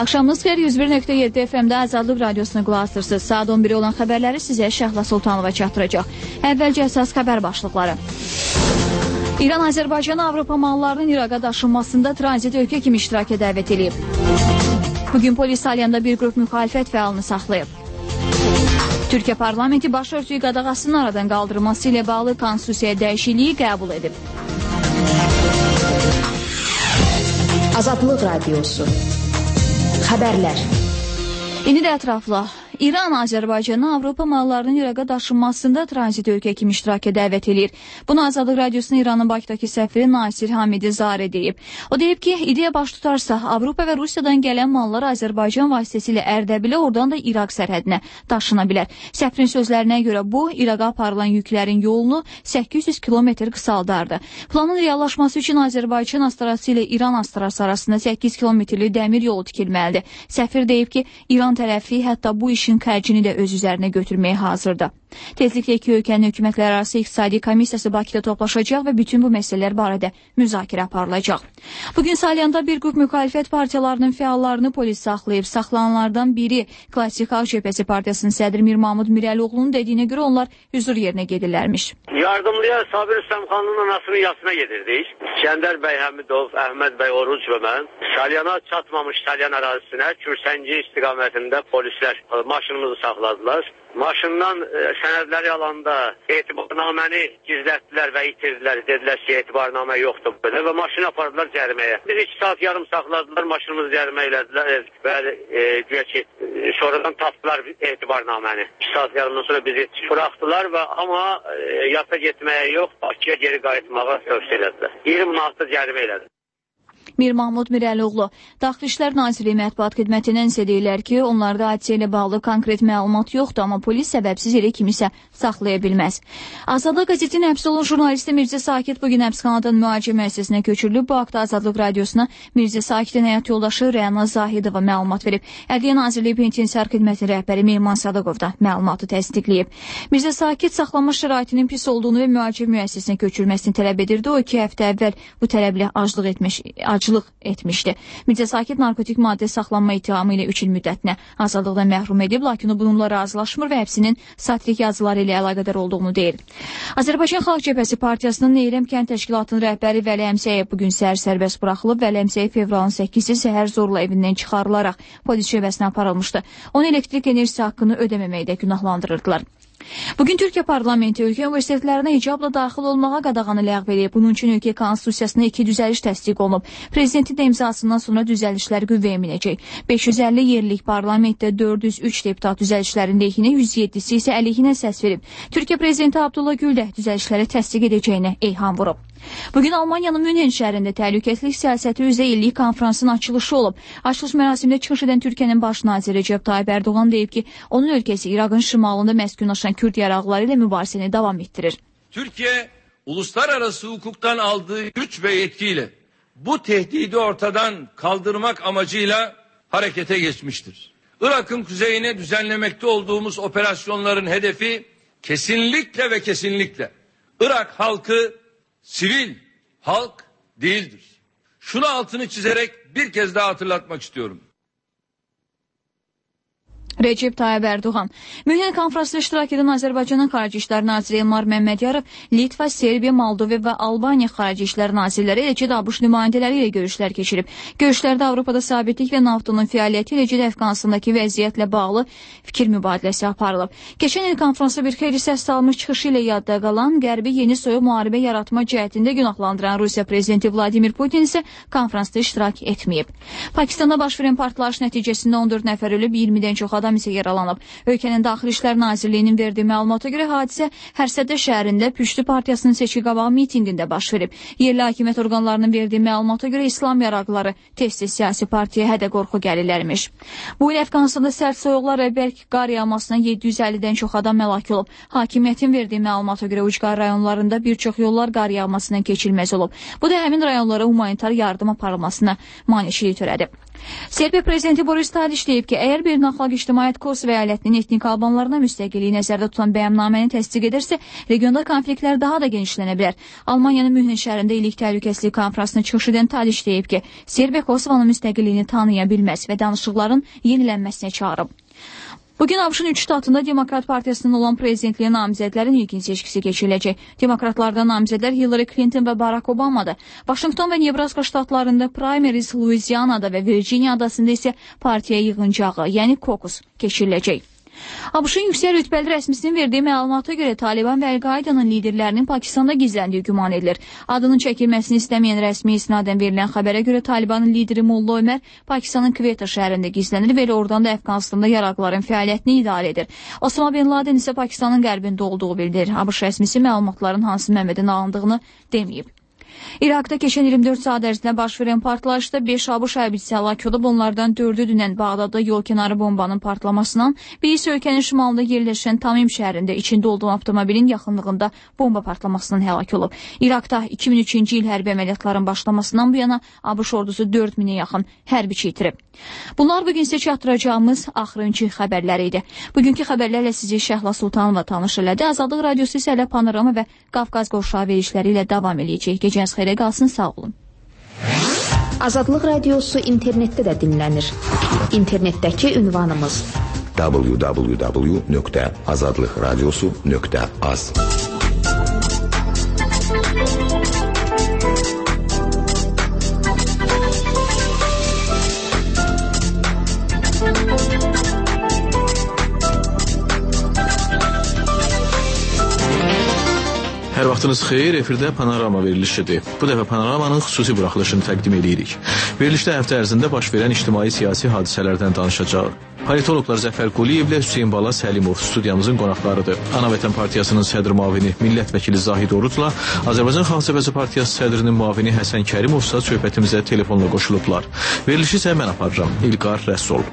Axşamınız xeyir, 101.7 FM-də Azadlıq Radiosuna qulaq asırsınız. Saat 11 olan xəbərləri sizə Şəhla Sultanova çatdıracaq. Əvvəlcə əsas xəbər başlıqları. İran Azərbaycanı Avropa mallarının İraqa daşınmasında tranzit ölkə kimi iştiraka dəvət edib. Bugün polis salyanında bir qrup müxalifət fəalını saxlayıb. Türkiyə parlamenti başörtüyü qadağasının aradan qaldırılması ilə bağlı konstitusiyaya dəyişikliyi qəbul edib. Azadlıq Radiosu. Xəbərlər. İndi də ətrafla. İran Azərbaycanı Avropa mallarının İraqa daşınmasında tranzit ölkə kimi iştiraka dəvət edir. Bunu Azadlıq Radiosunun İranın Bakıdakı səfiri Nasir Hamidi Zare deyib. O deyib ki, ideya baş tutarsa Avropa və Rusiyadan gələn mallar Azərbaycan vasitəsilə Ərdəbilə, oradan da İraq sərhədinə daşına bilər. Səfirin sözlərinə görə bu, İraqa aparılan yüklərin yolunu 800 kilometr qısaldardı. Planın reallaşması üçün Azərbaycan astarası ilə İran astarası arasında 8 kilometrlik dəmir yolu tikilməlidir. Səfir deyib ki, İran tərəfi hətta bu işin xərcini də öz üzərinə götürməyə hazırdır. Tezliklə iki ölkənin hökumətlər arası iqtisadi komissiyası Bakıda toplaşacaq və bütün bu məsələlər barədə müzakirə aparılacaq. Bugün Salyanda bir qrup müxalifət partiyalarının fəallarını polis saxlayıb. Saxlananlardan biri Klassik Xalq Cəbhəsi Partiyasının sədri Mir Mahmud Mirəloğlu'nun dediyinə görə onlar hüzur yerinə gedirlərmiş. Yardımlıya Sabir Rüstəmxanın anasının yasına gedirdik. İskəndər bəy Həmidov, Əhməd bəy Oruc və mən Salyana çatmamış Salyan ərazisinə Kürsənci istiqamətində polislər maşınımızı saxladılar. Maşından sənədləri alanda etibarnaməni gizlətdilər və itirdilər. Dedilər ki, etibarnamə yoxdur belə və maşını apardılar cəriməyə. Biz 2 saat yarım saxladılar, maşınımızı cərimə elədilər və güya ki, sonradan tapdılar etibarnaməni. 2 saat yarımdan sonra bizi buraxdılar və amma yata getməyə yox, Bakıya geri qayıtmağa tövsiyə elədilər. 20 manatlıq cərimə elədilər. Mir Mahmud Mirəloğlu Daxili İşlər Nazirliyi mətbuat xidmətindən isə deyirlər ki, onlarda hadisə ilə bağlı konkret məlumat yoxdur, amma polis səbəbsiz yerə kimisə saxlaya bilməz. Azadlıq qəzetinin həbs olunmuş jurnalisti Mirzə Sakit bugün həbsxanadan müalicə müəssisəsinə köçürülüb. Bu haqda Azadlıq Radiosuna Mirzə Sakitin həyat yoldaşı Rəna Zahidova məlumat verib. Ədliyyə Nazirliyi Penitensiar Xidmətinin rəhbəri Mehman Sadıqov da məlumatı təsdiqləyib. Mirzə Sakit saxlanma şəraitinin pis olduğunu və müalicə müəssisəsinə köçürülməsini tələb edirdi. O 2 həftə əvvəl bu tələblə aclıq etmişdi. Mirzə Sakit narkotik maddə saxlanma ittihamı ilə 3 il müddətinə azadlıqdan məhrum edib, lakin o bununla razılaşmır və həbsinin satirik yazıları ilə əlaqədar olduğunu deyir. Azərbaycan Xalq Cəbhəsi Partiyasının Neyrəm kənd təşkilatının rəhbəri Vəli Əmsəyev bugün səhər sərbəst buraxılıb. Vəli Əmsəyev fevralın 8-i səhər zorla evindən çıxarılaraq polis şöbəsinə aparılmışdı. Onun elektrik enerjisi haqqını ödəməməkdə günahlandırırdılar. Bugün Türkiyə parlamenti ölkə universitetlərinə hicabla daxil olmağa qadağanı ləğv edib. Bunun üçün ölkə konstitusiyasına 2 düzəliş təsdiq olunub. Prezidentin də imzasından sonra düzəlişlər qüvvəyə minəcək. 550 yerlik parlamentdə 403 deputat düzəlişlərin lehinə, 107-si isə əleyhinə səs verib. Türkiyə prezidenti Abdullah Gül də düzəlişləri təsdiq edəcəyinə eyham vurub. Bugün Almaniyanın Münhen şəhərində təhlükəsizlik siyasəti üzrə illik konfransın açılışı olub. Açılış mərasimində çıxış edən Türkiyənin baş naziri Recep Tayyip Erdoğan deyib ki, onun ölkəsi İraqın şimalında məskunlaşan Kürt yaraqları ilə mübarizəni davam etdirir. Türkiye, uluslararası hukuktan aldığı güç ve yetkiyle bu tehdidi ortadan kaldırmak amacıyla harekete geçmiştir. Irak'ın kuzeyine düzenlemekte olduğumuz operasyonların hedefi kesinlikle ve kesinlikle Irak halkı sivil halk değildir. Şunu altını çizerek bir kez daha hatırlatmak istiyorum. Recep Tayyip Erdoğan. Münhen konferansında iştirak edən Azərbaycanın Xarici İşlər Naziri Elmar Məmmədiyarov, Litva, Serbiya, Moldova və Albaniya Xarici İşlər Nazirləri, eləcə də ABŞ nümayəndələri ilə görüşlər keçirib. Görüşlərdə Avropada sabitlik və NAFTA-nın fəaliyyəti, eləcə də Əfqanistandakı vəziyyətlə bağlı fikir mübadiləsi aparılıb. Keçən il konferansda bir xeyli səs salmış çıxışı ilə yadda qalan, Qərbi yeni soyuq müharibə yaratma cəhətində günahlandıran Rusiya prezidenti Vladimir Putin isə konferansda iştirak etməyib. Pakistanda baş verən partlayış nəticəsində 14 nəfər ölüb, 20-dən çox adam isə yaralanıb. Ölkənin Daxili İşlər Nazirliyinin verdiyi məlumata görə hadisə Hərsədə şəhərində Püştü Partiyasının seçki qabağı mitinqində baş verib. Yerli hakimiyyət orqanlarının verdiyi məlumata görə İslam yaraqları tez-tez siyasi partiyaya hədə-qorxu gəlirlərmiş. Bu il Əfqanistanda sərt soyuqlar və bərk qar yağmasına 750-dən çox adam həlak olub. Hakimiyyətin verdiyi məlumata görə ucqar rayonlarında bir çox yollar qar yağmasından keçilməz olub. Bu da həmin rayonlara humanitar yardım aparılmasına maneçilik törədib. Serbiya prezidenti Boris Tadiç deyib ki, əgər beynəlxalq ictimaiyyət Kosov əyalətinin etnik albanlarına müstəqilliyi nəzərdə tutan bəyannaməni təsdiq edirsə, regionda konfliktlər daha da genişlənə bilər. Almaniyanın Mühün şəhərində illik təhlükəsizlik konfransına çıxış edən Tadiç deyib ki, Serbiya Kosovanın müstəqilliyini tanıya bilməz və danışıqların yenilənməsinə çağırıb. Bugün ABŞ-ın 3 ştatında Demokrat Partiyasının olan prezidentliyə namizədlərin ilkin seçkisi keçiriləcək. Demokratlardan namizədlər Hillary Clinton və Barack Obama'dır. Washington və Nebraska ştatlarında primaries, Louisiana'da və Virginia adasında isə partiya yığıncağı, yəni kokus keçiriləcək. ABŞ-ın yüksək rütbəli rəsmisinin verdiyi məlumata görə Taliban və Əl-Qaidanın liderlərinin Pakistanda gizləndiyi güman edilir. Adının çəkilməsini istəməyən rəsmi isnadən verilən xəbərə görə Talibanın lideri Molla Ömər Pakistanın Kveta şəhərində gizlənir və oradan da Əfqanistanda yaraqların fəaliyyətini idarə edir. Osama Bin Laden isə Pakistanın qərbində olduğu bildirilir. ABŞ rəsmisi məlumatların hansı mənbədən alındığını deməyib. İraqda keçən 24 saat ərzində baş verən partlayışda 5 ABŞ hərbçisi həlak olub, onlardan 4-ü dünən Bağdadda yolkənarı bombanın partlamasından, biri isə ölkənin şimalında yerləşən Tamim şəhərində içində olduğu avtomobilin yaxınlığında bomba partlamasından həlak olub. İraqda 2003-cü il hərbi əməliyyatların başlamasından bu yana ABŞ ordusu 4000-ə yaxın hərbiçi itirib. Bunlar bugün sizə çatdıracağımız axırıncı xəbərləri idi. Bugünkü xəbərlərlə sizi Şəhla Sultanova tanış elədi. Azadlıq Radiosu isə elə panorama və Qafqaz qovşağı verilişləri ilə davam eləyəcək. Gecəniz xeyrə qalsın, sağ olun. Azadlıq Radiosu internetdə də dinlənir. İnternetdəki ünvanımız www.azadlıqradiosu.az. Hər vaxtınız xeyir, efirdə Panorama verilişidir. Bu dəfə Panoramanın xüsusi buraxılışını təqdim edirik. Verilişdə həftə ərzində baş verən ictimai-siyasi hadisələrdən danışacaq. Politologlar Zəfər Quliyevlə Hüseyin Bala Səlimov studiyamızın qonaqlarıdır. Ana Vətən Partiyasının sədr müavini millət vəkili Zahid Orucla Azərbaycan Xalq Cəbhəsi Partiyası sədrinin müavini Həsən Kərimovsa söhbətimizə telefonla qoşulublar. Verilişi isə mən aparıram. İlqar Rəsul.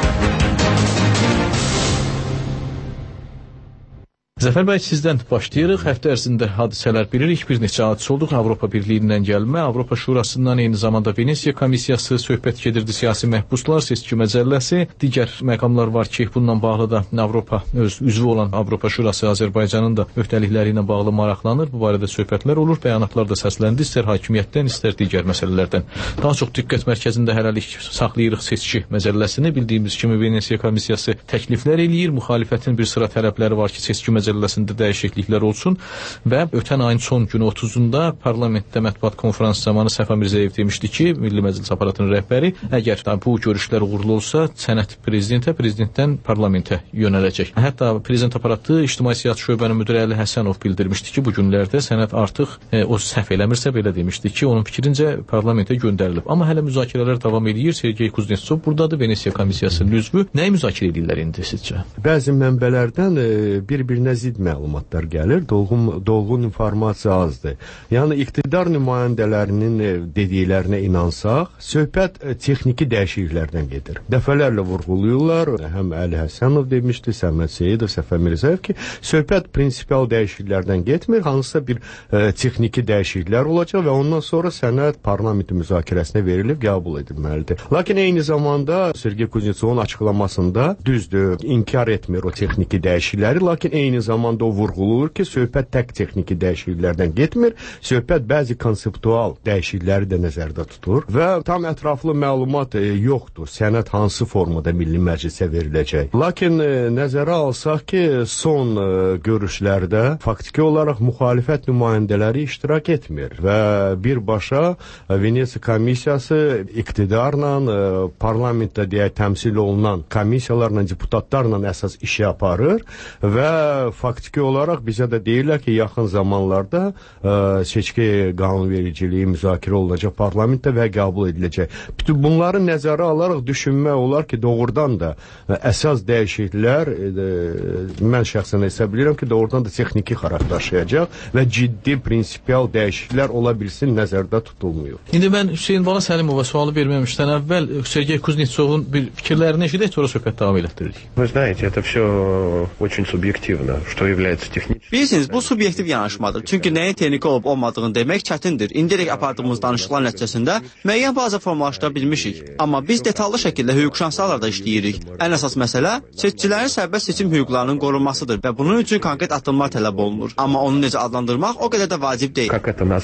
Zəfər bəy, sizdən başlayırıq. Həftə ərzində hadisələr bilirik. Bir neçə hadisə olduq. Avropa Birliyindən gəlmə, Avropa Şurasından eyni zamanda Venesiya komissiyası söhbət gedirdi, siyasi məhbuslar, seçki məcəlləsi. Digər məqamlar var ki, bununla bağlı da Avropa üzvü olan Avropa Şurası Azərbaycanın da öhdəlikləri ilə bağlı maraqlanır. Bu barədə söhbətlər olur, bəyanatlar da səsləndi, istər hakimiyyətdən, istər digər məsələlərdən. Daha çox diqqət mərkəzində hələlik saxlayırıq seçki məcəlləsini. Bildiyimiz kimi Venesiya komissiyası təkliflər eləyir, müxalifətin bir sıra tələbləri var ki, seçki məcəlləsində dəyişikliklər olsun və ötən ayın son günü 30-unda parlamentdə mətbuat konfransı zamanı Səfa Mirzəyev demişdi ki, Milli Məclis aparatının rəhbəri, əgər bu görüşlər uğurlu olsa, sənəd prezidentə, prezidentdən parlamentə yönələcək. Hətta prezident aparatı İctimai-Siyasət şöbənin müdiri Əli Həsənov bildirmişdi ki, bu günlərdə sənəd artıq o səhv eləmirsə belə demişdi ki, onun fikrincə parlamentə göndərilib. Amma hələ müzakirələr davam edir. Sergey Kuznetsov buradadır, Venesiya komissiyasının üzvü. Nəyi müzakirə edirlər indi sizcə? Bəzi mənbələrdən bir-birinə zid məlumatlar gəlir, dolğun informasiya azdır. Yəni, iqtidar nümayəndələrinin dediklərinə inansaq, söhbət texniki dəyişikliklərdən gedir. Dəfələrlə vurğuluyurlar, həm Əli Həsənov demişdi, Səməd Seyidov, Səfər Mirzəyev ki, söhbət prinsipial dəyişikliklərdən getmir, hansısa bir texniki dəyişikliklər olacaq və ondan sonra sənəd parlamentin müzakirəsinə verilib, qəbul edilməlidir. Lakin eyni zamanda Sergey Kuznetsovun açıqlamasında düzdür, inkar etmir o texniki dəyişiklikləri, lakin eyni zamanda o vurğulur ki, söhbət tək texniki dəyişikliklərdən getmir, söhbət bəzi konseptual dəyişiklikləri də nəzərdə tutur və tam ətraflı məlumat yoxdur, sənəd hansı formada Milli Məclisə veriləcək. Lakin nəzərə alsaq ki, son görüşlərdə faktiki olaraq müxalifət nümayəndələri iştirak etmir və birbaşa Venesiya komissiyası iqtidarla, parlamentdə deyək təmsil olunan komissiyalarla, deputatlarla əsas işi aparır və faktiki olaraq bizə də deyirlər ki, yaxın zamanlarda seçki qanunvericiliyi müzakirə olunacaq parlamentdə və qəbul ediləcək. Bütün bunları nəzərə alaraq düşünmək olar ki, doğrudan da əsas dəyişikliklər, mən şəxsən hesab edirəm ki, doğrudan da texniki xarakter daşıyacaq və ciddi, prinsipial dəyişikliklər ola bilsin nəzərdə tutulmuyor. İndi mən Hüseyin Bala Səlimova sualı verməmişdən əvvəl Sergey Kuznetsovun bir fikirlərini eşidək, sonra söhbət davam elətdiririk. Вы знаете, это все очень субъективно. Bilirsiniz, bu subyektiv yanaşmadır. Çünki nəyin texniki olub olmadığını demək çətindir. İndirək apardığımız danışıqlar nəticəsində müəyyən baza formalaşdıra bilmişik. Amma biz detallı şəkildə hüquqşünasalarda işləyirik. Ən əsas məsələ seçicilərin sərbəst seçim hüquqlarının qorunmasıdır və bunun üçün konkret addımlar tələb olunur. Amma onu necə adlandırmaq o qədər də vacib deyil.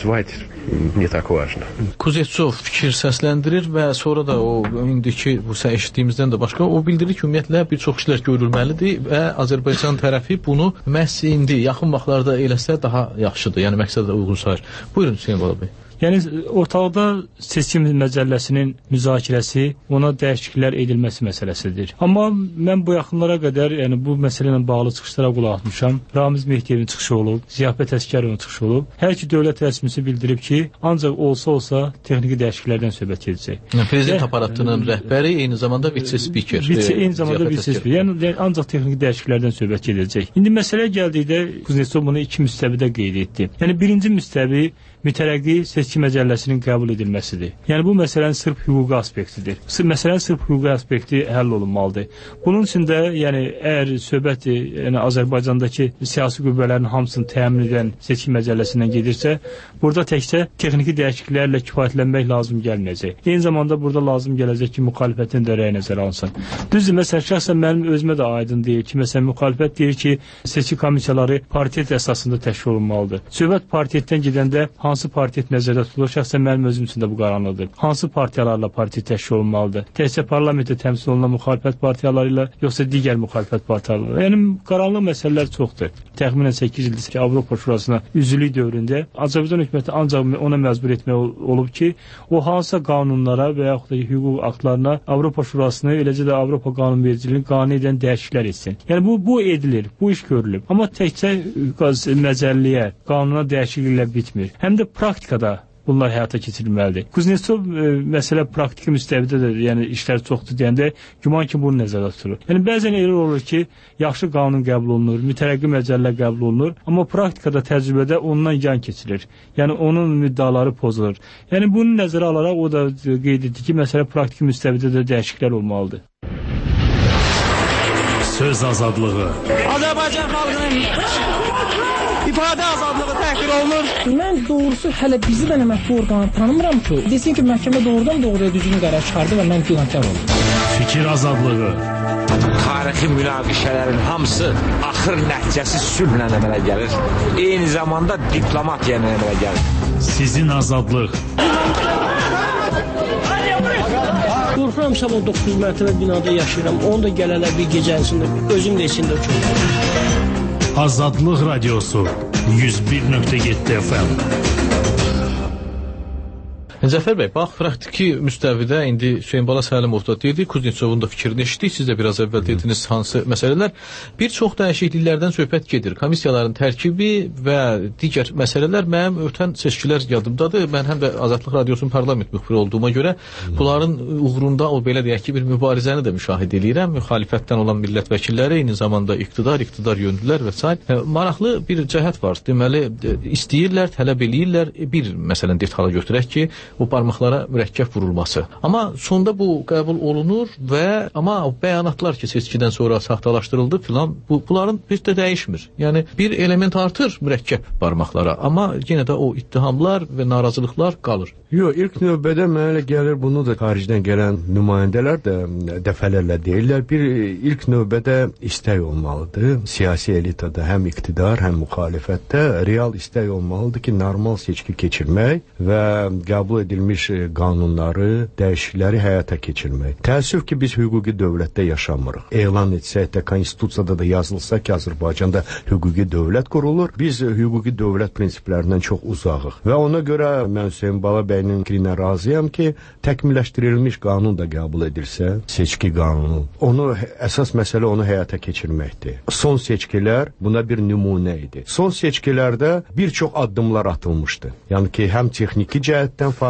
Kuznetsov fikir səsləndirir və sonra da o indiki bu eşitdiyimizdən də başqa o bildirir ki, ümumiyyətlə bir çox işlər görülməlidir və Azərbaycan tərəfi bunu məhz indi yaxın vaxtlarda eləsə daha yaxşıdır. Yəni məqsədə uyğun sayır. Buyurun Hüseyn Bala bəy. Yəni ortalıqda seçim məcəlləsinin müzakirəsi, ona dəyişikliklər edilməsi məsələsidir. Amma mən bu yaxınlara qədər, yəni bu məsələ ilə bağlı çıxışlara qulaq asmışam. Ramiz Mehdiyevin çıxışı olub, Ziyafət Əsgərovun çıxışı olub. Hər iki dövlət rəsmisi bildirib ki, ancaq olsa texniki dəyişikliklərdən söhbət edəcək. Prezident aparatının rəhbəri eyni zamanda vitse-spiker. Eyni zamanda vitse-spiker. Yəni ancaq texniki dəyişikliklərdən söhbət edəcək. İndi məsələyə gəldikdə Kuznetsov bunu iki müstəvidə qeyd etdi. Yəni birinci müstəvi mütərəqqi seçki məcəlləsinin qəbul edilməsidir. Yəni bu məsələnin sırf hüquqi aspektidir. Məsələnin sırf hüquqi aspekti həll olunmalıdır. Bunun üçün də yəni əgər söhbət yəni Azərbaycandakı siyasi qüvvələrin hamısını təmin edən seçki məcəlləsindən gedirsə, burada təkcə texniki dəyişikliklərlə kifayətlənmək lazım gəlməyəcək. Eyni zamanda burada lazım gələcək ki, müxalifətin də rəyi nəzərə alınsın. Düzdür, məsələn şəxsən mənim özümə də aydın deyil ki, məsələn müxalifət deyir ki, seçki komissiyaları paritet əsasında təşkil olunmalıdır. Söhbət paritetdən gedəndə hansı paritet nəzərdə tutulur? Şəxsən mənim özüm üçün də bu qaranlıqdır. Hansı partiyalarla paritet təşkil olunmalıdır? Təkcə parlamentdə təmsil olunan müxalifət partiyaları ilə, yoxsa digər müxalifət partiyaları ilə? Yəni qaranlıq məsələlər çoxdur. Təxminən 8 ildir ki, Avropa Şurasına üzvlük dövründə Azərbaycan hökuməti ancaq ona məcbur etmək olub ki, o hansısa qanunlara və yaxud da hüquq aktlarına Avropa Şurasını, eləcə də Avropa qanunvericiliyini qane edən dəyişikliklər etsin. Yəni bu edilir, bu iş görülüb. Amma təkcə məcəlləyə, qanuna dəyişikliklə bitmir. Həm də praktikada bunlar həyata keçirilməlidir. Kuznetsov məsələ praktiki müstəvidə də, yəni işlər çoxdur deyəndə güman ki, bunu nəzərdə tutulur. Yəni bəzən elə olur ki, yaxşı qanun qəbul olunur, mütərəqqi məcəllə qəbul olunur, amma praktikada, təcrübədə ondan yan keçilir. Yəni onun müddaları pozulur. Yəni bunu nəzərə alaraq o da qeyd etdi ki, məsələ praktiki müstəvidə də dəyişikliklər olmalıdır. Söz azadlığı. Azərbaycan xalqının ifadə azadlığı təhqir olunur. Mən doğrusu hələ bizi mən əməkli orqanı tanımıram ki, desin ki, məhkəmə doğrudan-doğruya düzgün qərar çıxardı və mən günahkar oldum. Fikir azadlığı. Tarixi münaqişələrin hamısı axır nəticəsi sülhlə əmələ gəlir. Eyni zamanda diplomatiya ilə əmələ gəlir. Sizin azadlıq. Qorxuram sabah 9 mərtəbə binada yaşayıram. Onu da gələrlər bir gecəsində, özüm də içində uçurum. Azadlıq Radiosu 101.7 FM. Zəfər bəy, bax, praktiki müstəvidə indi Hüseyn Bala Səlimov da dedi, Kuznetsovun da fikrini eşitdik, siz də biraz əvvəl dediniz hansı məsələlər. Bir çox dəyişikliklərdən söhbət gedir. Komissiyaların tərkibi və digər məsələlər mənim ötən seçkilər yadımdadır. Mən həm də Azadlıq Radiosunun parlament müxbiri olduğuma görə bunların uğrunda o belə deyək ki, bir mübarizəni də müşahidə edirəm. Müxalifətdən olan millət vəkilləri, eyni zamanda iqtidar yöndülər və s. Maraqlı bir cəhət var. Deməli, istəyirlər, tələb eləyirlər. Bir məsələn detala götürək ki, o barmaqlara mürəkkəb vurulması. Amma sonda bu qəbul olunur və amma bəyanatlar ki, seçkidən sonra saxtalaşdırıldı filan, bunların heç də dəyişmir. Yəni bir element artır mürəkkəb barmaqlara, amma yenə də o ittihamlar və narazılıqlar qalır. Yox, ilk növbədə mənə elə gəlir, bunu da xaricdən gələn nümayəndələr də dəfələrlə deyirlər. Bir ilk növbədə istək olmalıdır. Siyasi elitada həm iqtidar, həm müxalifətdə real istək olmalıdır ki, normal seçki keçirmək və qəbul edilmiş qanunları, dəyişiklikləri həyata keçirmək. Təəssüf ki, biz hüquqi dövlətdə yaşamırıq. Elan etsək də, konstitusiyada da yazılsa ki, Azərbaycanda hüquqi dövlət qurulur. Biz hüquqi dövlət prinsiplərindən çox uzağıq. Və ona görə mən Hüseyn Bala bəyinin fikrinə razıyam ki, təkmilləşdirilmiş qanun da qəbul edilsə, seçki qanunu. Əsas məsələ onu həyata keçirməkdir. Son seçkilər buna bir nümunə idi. Son seçkilərdə bir çox addımlar atılmışdı. Yəni ki, həm texniki cəhətdən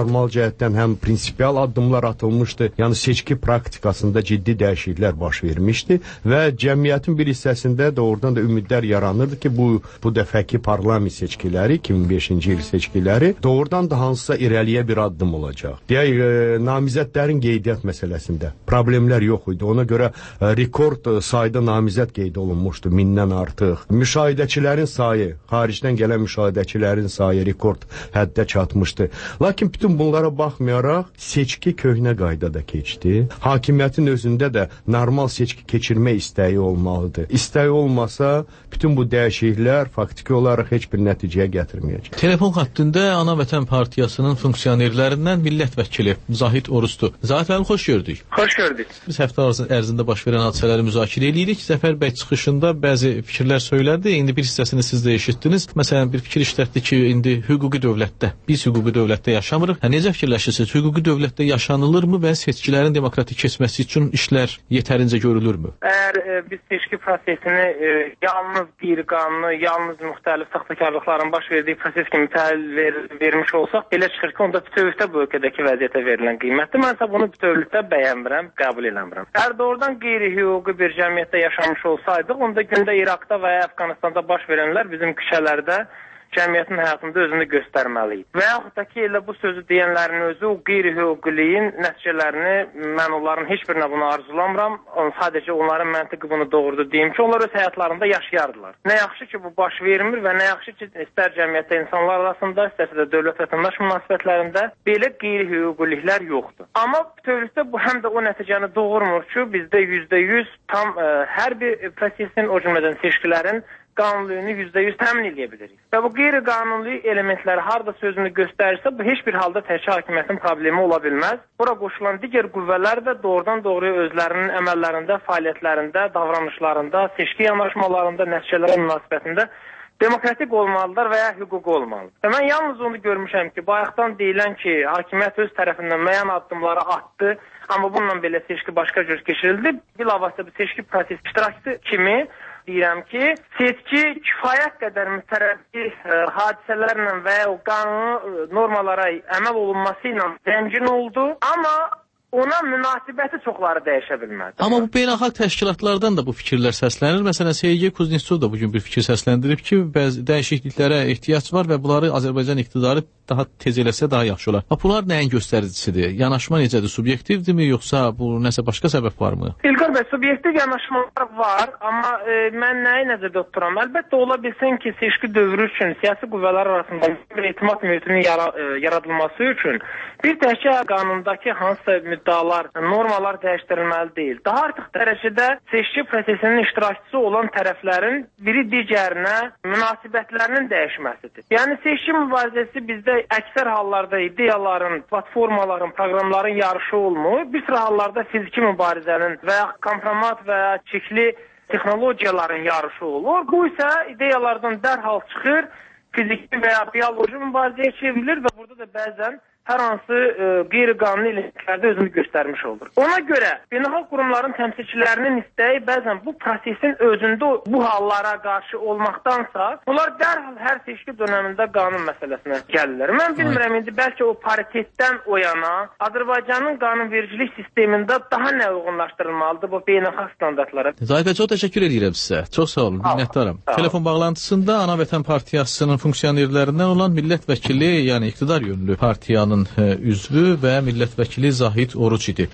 formal cəhətdən həm prinsipial addımlar atılmışdı. Yəni seçki praktikasında ciddi dəyişikliklər baş vermişdi və cəmiyyətin bir hissəsində doğrudan da ümidlər yaranırdı ki, bu dəfəki parlament seçkiləri, 2005-ci il seçkiləri doğrudan da hansısa irəliyə bir addım olacaq. Deyək, namizədlərin qeydiyyat məsələsində problemlər yox idi. Ona görə rekord sayda namizəd qeyd olunmuşdu, 1000-dən artıq. Müşahidəçilərin sayı, xaricdən gələn müşahidəçilərin sayı rekord həddə çatmışdı. Lakin bütün bunlara baxmayaraq seçki köhnə qaydada keçdi. Hakimiyyətin özündə də normal seçki keçirmə istəyi olmalıdır. İstəyi olmasa bütün bu dəyişikliklər faktiki olaraq heç bir nəticəyə gətirməyəcək. Telefon xəttində Ana Vətən Partiyasının funksionerlərindən millət vəkili Zahid Orucdu. Zahid müəllim, xoş gördük. Xoş gördük. Biz həftə ərzində baş verən hadisələri müzakirə edirik. Zəfər bəy çıxışında bəzi fikirlər söylədi. İndi bir hissəsini siz də eşitdiniz. Məsələn, bir fikir işlətdi ki, indi hüquqi dövlətdə, biz hüquqi dövlətdə yaşamırıq. Necə fikirləşirsiniz? Hüquqi dövlətdə yaşanılırmı və seçkilərin demokratik keçməsi üçün işlər yetərincə görülürmü? Əgər biz seçki prosesini yalnız qeyri-qanuni, yalnız müxtəlif saxtakarlıqların baş verdiyi proses kimi təhlil vermiş olsaq, elə çıxır ki, onda bütövlükdə bu ölkədəki vəziyyətə verilən qiymətdir. Mən isə bunu bütövlükdə bəyənmirəm, qəbul eləmirəm. Əgər doğrudan qeyri-hüquqi bir cəmiyyətdə yaşamış olsaydıq, onda gündə İraqda və ya Əfqanistanda baş verənlər bizim küçələrdə cəmiyyətin həyatında özünü göstərməliyik. Və yaxud da ki, elə bu sözü deyənlərin özü o qeyri-hüquqiliyin nəticələrini, mən onların heç birinə bunu arzulamıram. Sadəcə onların məntiqi bunu doğrudur deyim ki, onlar öz həyatlarında yaşayardılar. Nə yaxşı ki, bu baş vermir və nə yaxşı ki, istər cəmiyyətdə insanlar arasında, istərsə də dövlət-vətəndaş münasibətlərində belə qeyri-hüquqiliklər yoxdur. Amma bütövlükdə bu həm də o nəticəni doğurmur ki, bizdə %100 tam hər bir prosesin, o cümlədən seçkilərin qanunluyunu %100 təmin edə bilirik. Və bu qeyri-qanunlu elementləri harada sözünü göstərirsə, bu heç bir halda təkcə hakimiyyətin problemi ola bilməz. Bura qoşulan digər qüvvələr də doğrudan-doğruya özlərinin əməllərində, fəaliyyətlərində, davranışlarında, seçki yanaşmalarında, nəticələrə münasibətində demokratik olmalıdırlar və ya hüquqi olmalıdır. Və mən yalnız onu görmüşəm ki, bayaqdan deyilən ki, hakimiyyət öz tərəfindən müəyyən addımları atdı, amma bununla belə seçki başqa cür keçirildi. Bilavasitə bu seçki prosesi iştirakçısı kimi deyirəm ki, seçki kifayət qədər mütərəqqi hadisələrlə və ya o qanuni normalara əməl olunması ilə zəngin oldu, amma ona münasibəti çoxları dəyişə bilmədi. Amma bu beynəlxalq təşkilatlardan da bu fikirlər səslənir. Məsələn, Sergey Kuznetsov da bugün bir fikir səsləndirib ki, bəzi dəyişikliklərə ehtiyac var və bunları Azərbaycan iqtidarı daha tez eləsə daha yaxşı olar. Bunlar nəyin göstəricisidir? Yanaşma necədir? Subyektivdirmi, yoxsa bu nəsə başqa səbəb varmı? İlqar bəy, subyektiv yanaşmalar var, amma mən nəyi nəzərdə tuturam? Əlbəttə ola bilsin ki, seçki dövrü üçün siyasi qüvvələr arasında bir etimad mühitinin yaradılması üçün bir təkcə qanundakı hansısa müddalar, normalar dəyişdirilməli deyil. Daha artıq dərəcədə seçki prosesinin iştirakçısı olan tərəflərin biri digərinə münasibətlərinin dəyişməsidir. Yəni seçki mübarizəsi bizdə əksər hallarda ideyaların, platformaların, proqramların yarışı olmur. Bir sıra hallarda fiziki mübarizənin və ya kompromat və ya çirkli texnologiyaların yarışı olur. Bu isə ideyalardan dərhal çıxır, fiziki və ya bioloji mübarizəyə çevrilir və burada da bəzən hər hansı qeyri-qanuni elementlərdə özünü göstərmiş olur. Ona görə beynəlxalq qurumların təmsilçilərinin istəyi bəzən bu prosesin özündə bu hallara qarşı olmaqdansa, bunlar dərhal hər seçki dönəmində qanun məsələsinə gəlirlər. Mən bilmirəm, indi bəlkə o paritetdən o yana Azərbaycanın qanunvericilik sistemində daha nə uyğunlaşdırılmalıdır bu beynəlxalq standartlara? Zahid bəy, çox təşəkkür edirəm sizə. Çox sağ olun, minnətdaram. Telefon bağlantısında Ana Vətən Partiyasının funksionerlərindən olan millət vəkili, yəni iqtidar yönlü partiyanın üzvü və millət vəkili Zahid Oruc idi.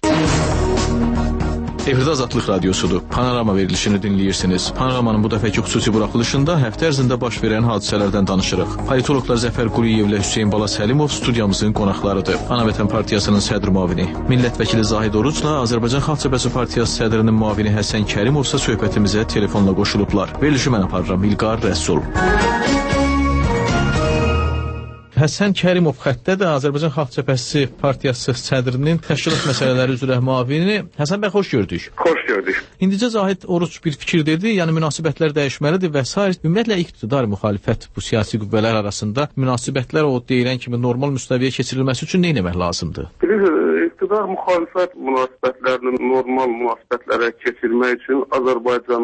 Efirdə Azadlıq Radiosudur. Panorama verilişini dinləyirsiniz. Panoramanın bu dəfəki xüsusi buraxılışında həftə ərzində baş verən hadisələrdən danışırıq. Politologlar Zəfər Quliyev ilə Hüseyn Bala Səlimov studiyamızın qonaqlarıdır. Ana Vətən Partiyasının sədr müavini, millət vəkili Zahid Orucla Azərbaycan Xalq Cəbhəsi Partiyası sədrinin müavini Həsən Kərimov isə söhbətimizə telefonla qoşulublar. Verilişi mən aparıram, İlqar Rəsul. Həsən Kərimov xəttədir, Azərbaycan Xalq Cəbhəsi Partiyası sədrinin təşkilat məsələləri üzrə müavini. Həsən bəy, xoş gördük. Xoş gördük. İndicə Zahid Oruc bir fikir dedi, yəni münasibətlər dəyişməlidir və s. Ümumiyyətlə iqtidar müxalifət bu siyasi qüvvələr arasında münasibətlər o deyilən kimi normal müstəviyə keçirilməsi üçün nə etmək lazımdır? Bilirsiniz, iqtidar müxalifət münasibətlərini normal münasibətlərə keçirmək üçün Azərbaycanda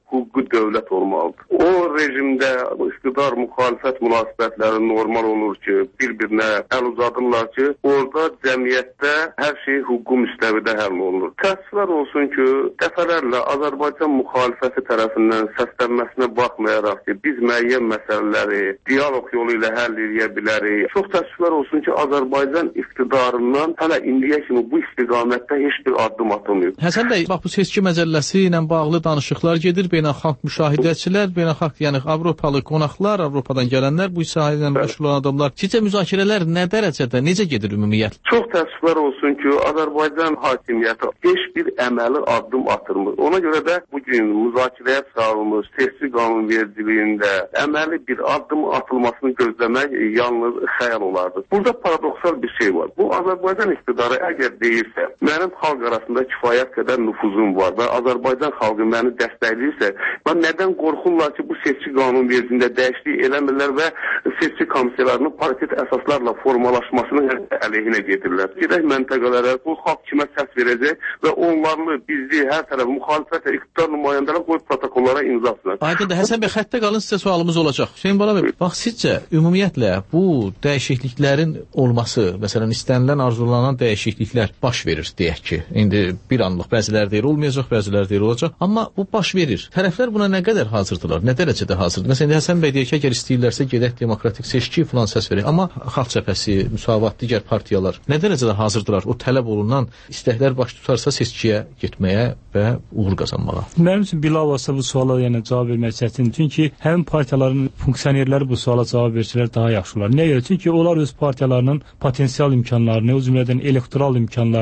hüquqi dövlət olmalıdır. O rejimdə iqtidar müxalifət münasibətləri normal olur ki, bir-birinə əl uzadırlar ki, orada cəmiyyətdə hər şey hüquqi müstəvidə həll olunur. Təəssüflər olsun ki, dəfələrlə Azərbaycan müxalifəti tərəfindən səslənməsinə baxmayaraq ki, biz müəyyən məsələləri dialoq yolu ilə həll edə bilərik. Çox təəssüflər olsun ki, Azərbaycan iqtidarından hələ indiyə kimi bu istiqamətdə heç bir addım atılmıyor. Həsən bəy, bax bu seçki məcəlləsi ilə bağlı danışıqlar gedir, beynəlxalq müşahidəçilər, beynəlxalq, yəni Avropalı qonaqlar, Avropadan gələnlər, bu sahəyə məşğul olan adamlar. Sizcə müzakirələr nə dərəcədə, necə gedir ümumiyyətlə? Çox təəssüflər olsun ki, Azərbaycan hakimiyyəti heç bir əməli addım atırmır. Ona görə də bugün müzakirəyə çağırılmış seçki qanunvericiliyində əməli bir addım atılmasını gözləmək yalnız xəyal olardı. Burada paradoksal bir şey var. Bu Azərbaycan iqtidarı əgər deyirsə, mənim xalq arasında kifayət qədər nüfuzum var və Azərbaycan xalqı məni dəstəkləyirsə, nədən qorxurlar ki, bu seçki qanunvericiliyində dəyişiklik eləmirlər və seçki komissiyalarının paritet əsaslarla formalaşmasının əleyhinə gedirlər. Gedək məntəqələrə, bu xalq kimə səs verəcək və onlarla bizi hər tərəf müxalifət və iqtidar nümayəndələri qoyub protokollara imza atsınlar. Aydındır, Həsən bəy, xəttə qalın, sizə sualımız olacaq. Hüseyin Bala bəy, bax sizcə ümumiyyətlə bu dəyişikliklərin olması, məsələn istənilən, arzulanan dəyişikliklər baş verir deyək ki, indi bir anlıq bəziləri deyir olmayacaq, bəziləri deyir olacaq, amma bu baş verir. Tərəflər buna nə qədər hazırdılar, nə dərəcədə hazırdır? Məsələn, Həsən bəy deyir ki, əgər istəyirlərsə gedək demokratik seçki filan səs verir, amma Xalq Cəbhəsi, Müsavat, digər partiyalar nə dərəcədə hazırdılar? O tələb olunan istəklər baş tutarsa seçkiyə getməyə və uğur qazanmağa. Mənim üçün bilavasitə bu suala cavab vermək çətindir. Çünki həmin partiyaların funksionerləri bu suala cavab versələr daha yaxşı olar. Nəyə görə? Çünki onlar öz partiyalarının potensial imkanlarını, o cümlədən elektoral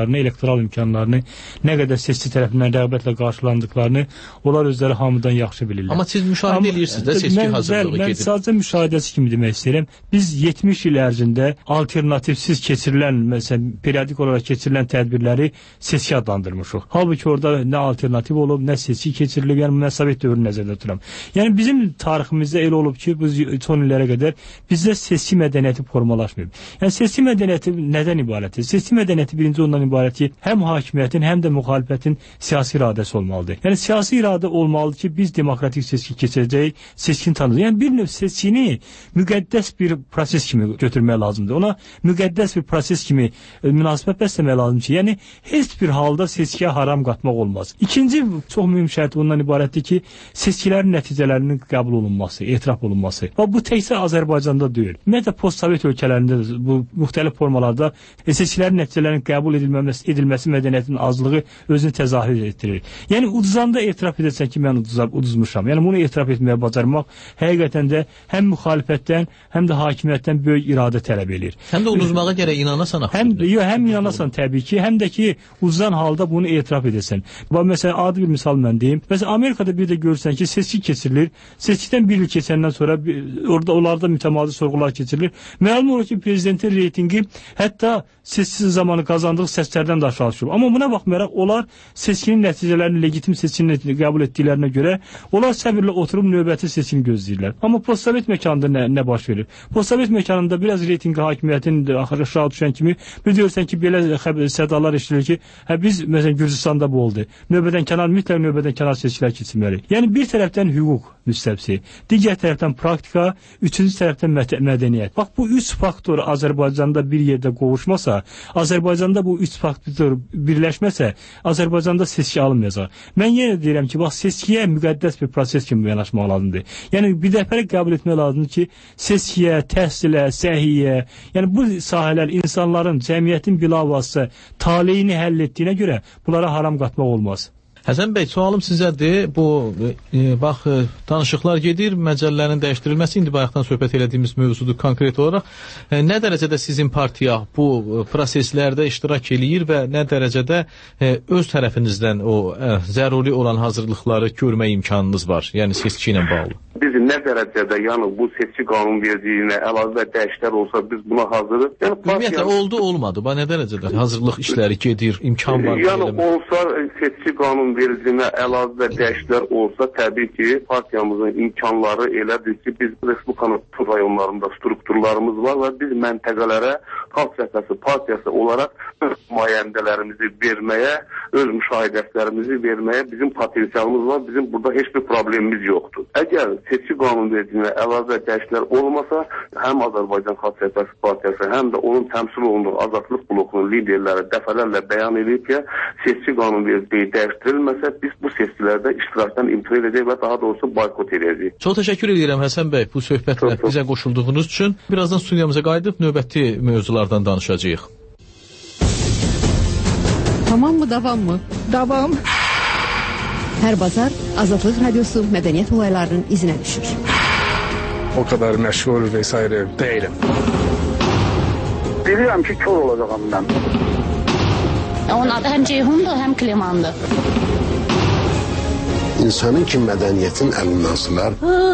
imkanlarını nə qədər seçici tərəfindən rəğbətlə qarşılandıqlarını onlar özləri hamıdan yaxşı bilirlər. Amma siz müşahidə edirsiniz də seçki hazırlığı gedir. Mən sadəcə müşahidəsi kimi demək istəyirəm. Biz 70 il ərzində alternativsiz keçirilən, məsələn, periodik olaraq keçirilən tədbirləri seçki adlandırmışıq. Halbuki orada nə alternativ olub, nə seçki keçirilib, yəni mən Sovet dövrünü nəzərdə tuturam. Yəni bizim tariximizdə elə olub ki, bu son illərə qədər bizdə seçki mədəniyyəti formalaşmayıb. Yəni seçki mədəniyyəti nədən ibarətdir? Seçki mədəniyyəti birinci ondan ibarət ki, həm hakimiyyətin, həm də müxalifətin siyasi iradəsi olmalıdır. Yəni siyasi iradə olmalıdır ki, biz demokratik seçki keçirəcəyik, seçkini tanıyacağıq. Yəni bir növ seçkini müqəddəs bir proses kimi götürmək lazımdır. Ona müqəddəs bir proses kimi münasibət bəsləmək lazımdır ki, yəni heç bir halda seçkiyə haram qatmaq olmaz. İkinci çox mühüm şərt ondan ibarətdir ki, seçkilərin nəticələrinin qəbul olunması, etiraf olunması. Və bu təkcə Azərbaycanda deyil. Ümumiyyətlə post-sovet ölkələrində bu müxtəlif formalarda seçkilərin nəticələrinin qəbul edilməsi mədəniyyətinin azlığı özünü təzahür etdirir. Yəni uduzanda etiraf edəsən ki, mən uduzmuşam. Yəni bunu etiraf etməyə bacarmaq həqiqətən də həm müxalifətdən, həm də hakimiyyətdən böyük iradə tələb edir. Həm də uduzmağa gərək inanasan axı. Həm inanasan təbii ki, həm də ki uzan halda bunu etiraf edəsən. Məsələn, adi bir misal mən deyim. Məsələn, Amerikada bir də görürsən ki, seçki keçirilir. Seçkidən bir il keçəndən sonra orada onlarda mütəmadi sorğular keçirilir. Məlum olur ki, prezidentin reytingi hətta seçki zamanı qazandığı səslərdən də aşağı düşür. Amma buna baxmayaraq onlar seçkinin nəticələrini legitim seçkini qəbul etdiklərinə görə onlar səbirlə oturub növbəti seçkini gözləyirlər. Amma postsovet məkanında nə baş verir? Postsovet məkanında biraz reytingi hakimiyyətinin aşağı düşən kimi bilirsən ki, belə sədalar eşidilir ki, biz məsələn Gürcüstanda bu oldu. Mütləq növbədən kənar seçkilər keçirməli. Yəni bir tərəfdən hüquq müstəvisi, digər tərəfdən praktika, üçüncü tərəfdən mədəniyyət. Bax bu üç faktor Azərbaycanda bir yerdə qovuşmasa, Azərbaycanda bu üç faktor birləşməsə, Azərbaycanda seçki alınmayacaq. Mən yenə deyirəm ki, bax seçkiyə müqəddəs bir proses kimi yanaşmaq lazımdır. Yəni bir dəfəlik qəbul etmək lazımdır ki, seçkiyə, təhsilə, səhiyyə, yəni bu sahələr insanların, cəmiyyətin bilavasitə taleyini həll etdiyinə görə bunlara haram qatmaq olmaz. Həsən bəy, sualım sizədir. Bu bax danışıqlar gedir, məcəllərin dəyişdirilməsi indi bayaqdan söhbət elədiyimiz mövzudur konkret olaraq. Nə dərəcədə sizin partiya bu proseslərdə iştirak eləyir və nə dərəcədə öz tərəfinizdən o zəruri olan hazırlıqları görmə imkanınız var? Yəni seçki ilə bağlı. Biz nə dərəcədə, yəni bu seçki qanunvericiliyinə əlavə dəyişikliklər olsa biz buna hazırıq. Yəni ümumiyyətlə oldu, olmadı. Bax nə dərəcədə hazırlıq işləri gedir, imkan var. Yəni olsa seçki qanunvericiliyinə əlavə dəyişikliklər olsa təbii ki, partiyamızın imkanları elədir ki, biz Respublikanın bütün rayonlarında strukturlarımız var və biz məntəqələrə Xalq Cəbhəsi partiyası olaraq nümayəndələrimizi verməyə, öz müşahidələrimizi verməyə bizim potensialımız var. Bizim burada heç bir problemimiz yoxdur. Əgər seçki qanunvericiliyinə əlavə dəyişikliklər olmasa, həm Azərbaycan Xalq Cəbhəsi Partiyası, həm də onun təmsil olunduğu Azadlıq blokunun liderləri dəfələrlə bəyan edib ki, seçki qanunvericiliyi dəyişdirilməsə, biz bu seçkilərdə iştirakdan imtina edəcək və daha doğrusu boykot edəcəyik. Çox təşəkkür edirəm Həsən bəy bu söhbətlə bizə qoşulduğunuz üçün. Birazdan studiyamıza qayıdıb növbəti mövzulardan danışacağıq. Tamam mı, davam mı? Davam. Hər bazar Azadlıq Radiosu mədəniyyət olaylarının izinə düşür. O kadar məşğul vesaire değilim. Bilirəm ki, kör olacağım mən. Onun adı həm Ceyhundur, həm Klimandır. İnsanın ki mədəniyyətin əlindən asılar,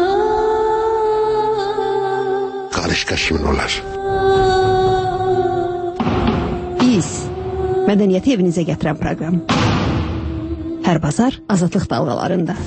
qarışqa kimin olar? Biz mədəniyyəti evinizə gətirən proqram. Hər bazar Azadlıq dalğalarında.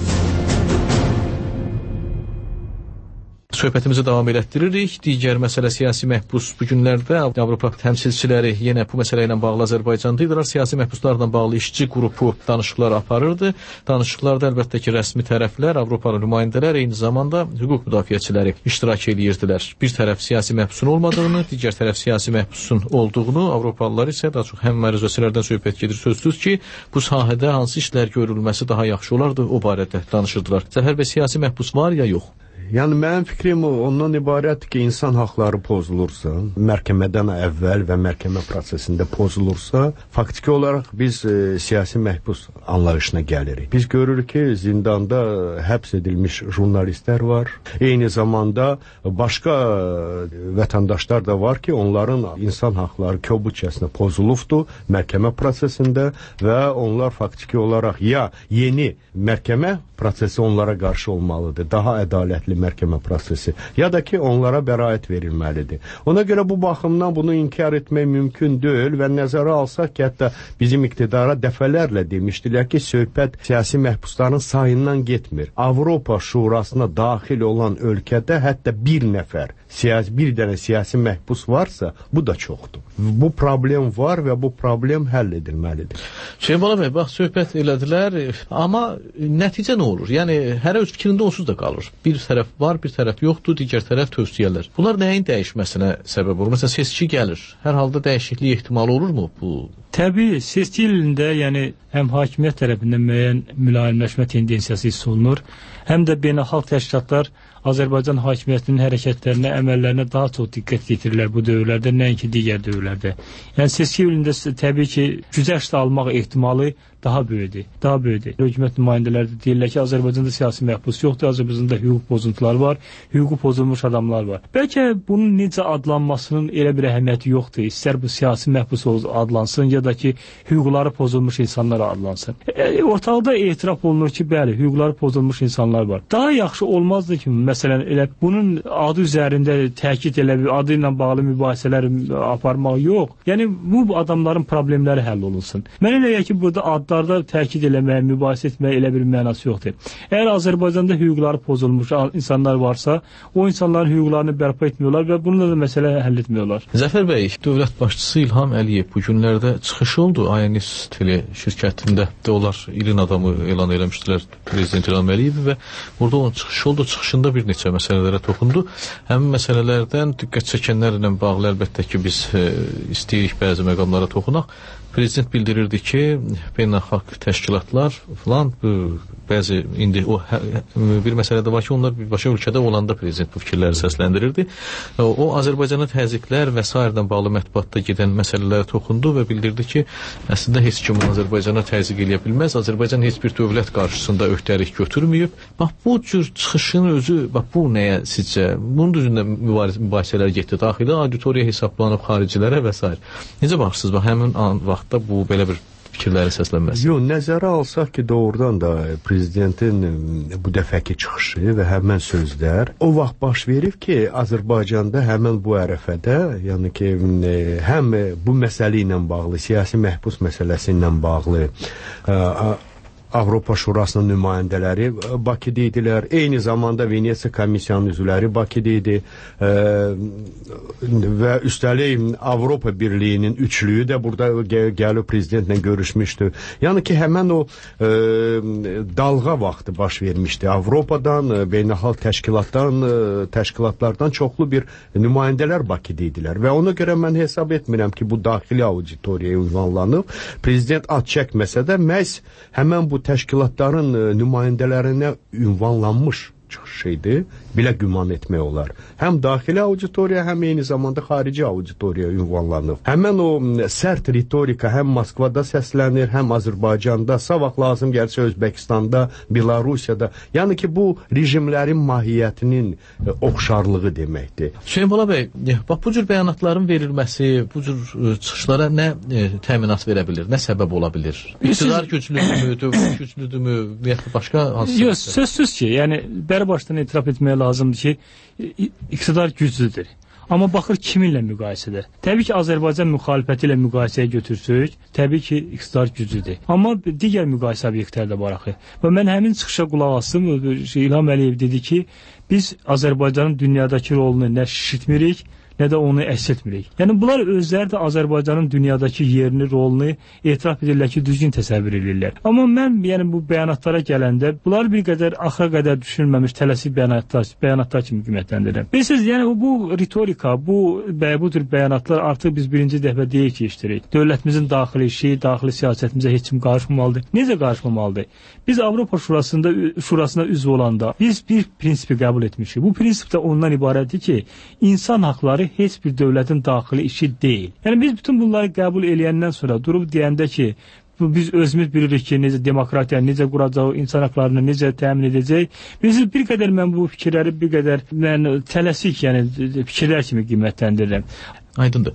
Söhbətimizi davam elətdiririk. Digər məsələ siyasi məhbus. Bu günlərdə Avropa təmsilçiləri yenə bu məsələ ilə bağlı Azərbaycanda idilər. Siyasi məhbuslarla bağlı işçi qrupu danışıqlar aparırdı. Danışıqlarda əlbəttə ki, rəsmi tərəflər, Avropalı nümayəndələr, eyni zamanda hüquq müdafiəçiləri iştirak edirdilər. Bir tərəf siyasi məhbusun olmadığını, digər tərəf siyasi məhbusun olduğunu, Avropalılar isə daha çox həm məruzəçilərdən söhbət gedir. Sözsüz ki, bu sahədə hansı işlər görülməsi daha yaxşı olardı, o barədə danışırdılar. Zəfər bəy, siyasi məhbus var ya yox? Yəni mənim fikrim ondan ibarətdir ki, insan haqları pozulursa, məhkəmədən əvvəl və məhkəmə prosesində pozulursa, faktiki olaraq biz siyasi məhbus anlayışına gəlirik. Biz görürük ki, zindanda həbs edilmiş jurnalistlər var. Eyni zamanda başqa vətəndaşlar da var ki, onların insan haqları kobudcasına pozulubdur məhkəmə prosesində və onlar faktiki olaraq ya yeni məhkəmə prosesi onlara qarşı olmalıdır, daha ədalətli məhkəmə prosesi, ya da ki, onlara bəraət verilməlidir. Ona görə bu baxımdan bunu inkar etmək mümkün deyil və nəzərə alsaq ki, hətta bizim iqtidara dəfələrlə demişdilər ki, söhbət siyasi məhbusların sayından getmir. Avropa Şurasına daxil olan ölkədə hətta bir dənə siyasi məhbus varsa, bu da çoxdur. Bu problem var və bu problem həll edilməlidir. Şeybala bəy, bax, söhbət elədilər, amma nəticə nə olur? Yəni, hərə öz fikrində onsuz da qalır. Bir tərəf var, bir tərəf yoxdur, digər tərəf tövsiyələr. Bunlar nəyin dəyişməsinə səbəb olur? Məsələn, seçki gəlir. Hər halda dəyişiklik ehtimalı olurmu bu? Təbii, seçki ilində, yəni həm hakimiyyət tərəfindən müəyyən mülayimləşmə tendensiyası hiss olunur, həm də beynəlxalq təşkilatlar Azərbaycan hakimiyyətinin hərəkətlərinə, əməllərinə daha çox diqqət yetirirlər bu dövrlərdə, nəinki digər dövrlərdə. Yəni seçki ilində təbii ki, güzəşt almaq ehtimalı daha böyüdür. Hökumət nümayəndələri də deyirlər ki, Azərbaycanda siyasi məhbus yoxdur, Azərbaycanda hüquq pozuntuları var, hüququ pozulmuş adamlar var. Bəlkə bunun necə adlanmasının elə bir əhəmiyyəti yoxdur. İstər bu siyasi məhbus adlansın, ya da ki, hüquqları pozulmuş insanlar adlansın. Ortalıqda etiraf olunur ki, bəli, hüquqları pozulmuş insanlar var. Daha yaxşı olmazdı ki, məsələn, elə bunun adı üzərində təkid elə bir adı ilə bağlı mübahisələr aparmaq yox. Yəni, bu adamların problemləri həll olunsun. Mən elə ki, burada adlarda təkid eləməyə, mübahisə etməyə elə bir mənası yoxdur. Əgər Azərbaycanda hüquqları pozulmuş insanlar varsa, o insanların hüquqlarını bərpa etmiyorlar və bununla da məsələ həll etmiyorlar. Zəfər bəy, dövlət başçısı İlham Əliyev bu günlərdə çıxış oldu. INS tele şirkətində də onlar ilin adamı elan eləmişdilər Prezident İlham Əliyev və burada onun çıxışı oldu. Çıxışında bir neçə məsələlərə toxundu. Həmin məsələlərdən diqqət çəkənlərlə bağlı əlbəttə ki, biz istəyirik bəzi məqamlara toxunaq. Prezident bildirirdi ki, beynəlxalq təşkilatlar falan bəzi indi o bir məsələ də var ki, onlar birbaşa ölkədə olanda prezident bu fikirləri səsləndirirdi. O Azərbaycana təzyiqlər və sairədən bağlı mətbuatda gedən məsələlərə toxundu və bildirdi ki, əslində heç kim Azərbaycana təzyiq eləyə bilməz. Azərbaycan heç bir dövlət qarşısında öhdəlik götürməyib. Bax bu cür çıxışın özü, bax bu nəyə sizcə? Bunun düzündə mübahisələr getdi. Daxili auditoriya hesablanıb xaricilərə və s. Necə baxırsınız? Bax həmin vaxtda bu belə bir fikirləri səslənməsi. Yox, nəzərə alsaq ki, doğrudan da prezidentin bu dəfəki çıxışı və həmən sözlər o vaxt baş verib ki, Azərbaycanda həmən bu ərəfədə, yəni ki, həm bu məsələ ilə bağlı, siyasi məhbus məsələsi ilə bağlı Avropa Şurasının nümayəndələri Bakıda idilər. Eyni zamanda Venesiya Komissiyanının üzvləri Bakıda idi. Və üstəlik Avropa Birliyinin üçlüyü də burada gəlib prezidentlə görüşmüşdü. Yəni ki, həmən o dalğa vaxtı baş vermişdi. Avropadan, beynəlxalq təşkilatlardan çoxlu bir nümayəndələr Bakıda idilər. Və ona görə mən hesab etmirəm ki, bu daxili auditoriyaya ünvanlanıb. Prezident ad çəkməsə də məhz həmən bu təşkilatların nümayəndələrinə ünvanlanmış şeydir, belə güman etmək olar. Həm daxili auditoriya, həm eyni zamanda xarici auditoriya ünvanlanıb. Həmən o sərt ritorika həm Moskvada səslənir, həm Azərbaycanda, savaq lazım gəlsə Özbəkistanda, Belarusiyada. Yəni ki, bu rejimlərin mahiyyətinin oxşarlığı deməkdir. Hüseyin Bala bəy, bax bu cür bəyanatların verilməsi, bu cür çıxışlara nə təminat verə bilir, nə səbəb ola bilir? İqtidar güclüdürmü, dövlət güclüdürmü, və başqa hansı? Yox, sözsüz ki, yəni başdan etiraf etmək lazımdır ki, iqtidar güclüdür. Amma baxır kiminlə müqayisədə. Təbii ki, Azərbaycan müxalifəti ilə müqayisəyə götürsək, təbii ki, iqtidar güclüdür. Amma digər müqayisə obyektləri də var axı. Və mən həmin çıxışa qulaq asdım, İlham Əliyev dedi ki, biz Azərbaycanın dünyadakı rolunu nə şişirtmirik, nə də onu əks etmirik. Yəni, bunlar özləri də Azərbaycanın dünyadakı yerini, rolunu etiraf edirlər ki, düzgün təsəvvür edirlər. Amma mən bu bəyanatlara gələndə, bunlar bir qədər axıra qədər düşünülməmiş tələsik bəyanatlar kimi qiymətləndirirəm. Bilirsiniz, yəni bu ritorika, bu tür bəyanatlar artıq biz birinci dəfə deyil ki, işləyirik. Dövlətimizin daxili işi, daxili siyasətimizə heç kim qarışmamalıdır. Necə qarışmamalıdır? Biz Avropa Şurasına üzv olanda biz bir prinsipi qəbul etmişik. Bu prinsip də ondan ibarətdir ki, insan haqları heç bir dövlətin daxili işi deyil. Yəni biz bütün bunları qəbul eləyəndən sonra durub deyəndə ki, biz özümüz bilirik ki, necə demokratiya, necə quracaq, insan haqlarını necə təmin edəcək. Biz bir qədər mən bu fikirləri bir qədər tələsik, yəni fikirlər kimi qiymətləndirirəm. Aydındır.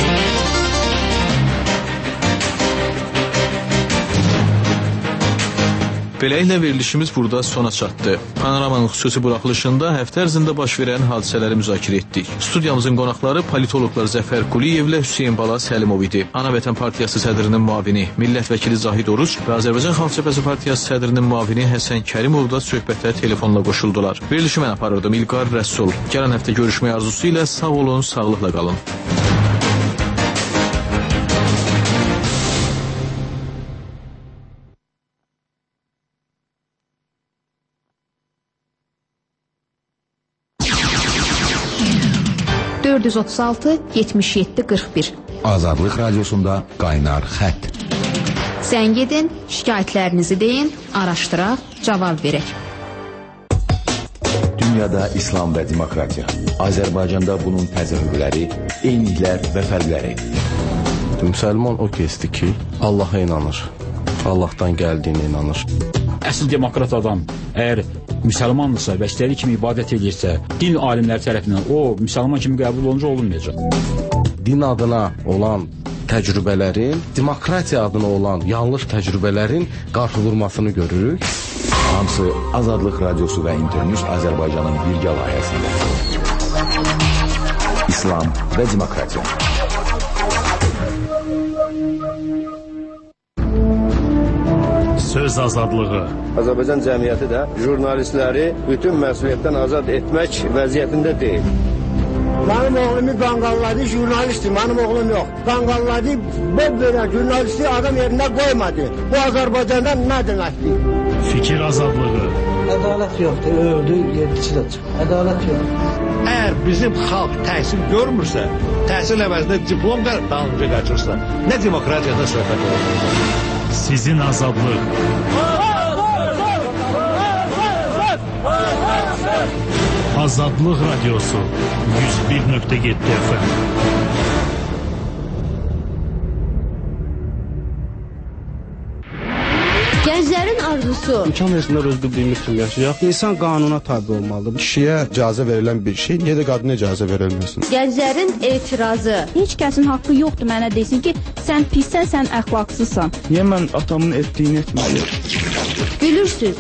Beləliklə verilişimiz burada sona çatdı. Panoramanın xüsusi buraxılışında həftə ərzində baş verən hadisələri müzakirə etdik. Studiyamızın qonaqları politoloqlar Zəfər Quliyevlə Hüseyin Bala Səlimov idi. Ana Vətən Partiyası sədrinin müavini, millət vəkili Zahid Oruc və Azərbaycan Xalq Cəbhəsi Partiyası sədrinin müavini Həsən Kərimov da söhbətə telefonla qoşuldular. Verilişi mən aparırdım İlqar Rəsul. Gələn həftə görüşmək arzusu ilə sağ olun, sağlıqla qalın. ...436-77-41 Azadlıq Radiosunda Qaynar Xətt. Zəng edin, şikayətlərinizi deyin, araşdıraq, cavab verək. Dünyada İslam və demokratiya. Azərbaycanda bunun təzahürləri, eyniliklər və fərqləri. Müsəlman o kəsdir ki, Allaha inanır, Allahdan gəldiyinə inanır. Əsl demokrat adam əgər müsəlmandırsa və istədiyi kimi ibadət edirsə, din alimləri tərəfindən o müsəlman kimi qəbul olunca olunmayacaq. Din adına olan təcrübələrin, demokratiya adına olan yanlış təcrübələrin qarşı vurmasını görürük. Hamısı Azadlıq Radiosu və İnternews Azərbaycanın birgə layihəsində. İslam və demokratiya. Söz azadlığı. Azərbaycan cəmiyyəti də jurnalistləri bütün məsuliyyətdən azad etmək vəziyyətində deyil. Mənim oğlumu qanqalladı, jurnalistdir, mənim oğlum yox. Qanqalladı, belə jurnalisti adam yerində qoymadı. Bu Azərbaycanda nə deməkdir? Fikir azadlığı. Ədalət yoxdur, öldü, yedisi də çıxır. Ədalət yoxdur. Əgər bizim xalq təhsil görmürsə, təhsil əvəzində diplom dalınca qaçırsa, nə demokratiyada söhbət olur? Sizin azadlıq. Azadlıq Radiosu 101.7 FM. Gənclərin arzusu. İmkan versinlər öz bildiyimiz kimi yaşayaq. İnsan qanuna tabi olmalıdır. Kişiyə icazə verilən bir şey, niyə də qadına icazə verilməsin? Gənclərin etirazı. Heç kəsin haqqı yoxdur mənə desin ki, sən pissən, sən əxlaqsızsan. Niyə mən atamın etdiyini etməliyim? Gülürsüz.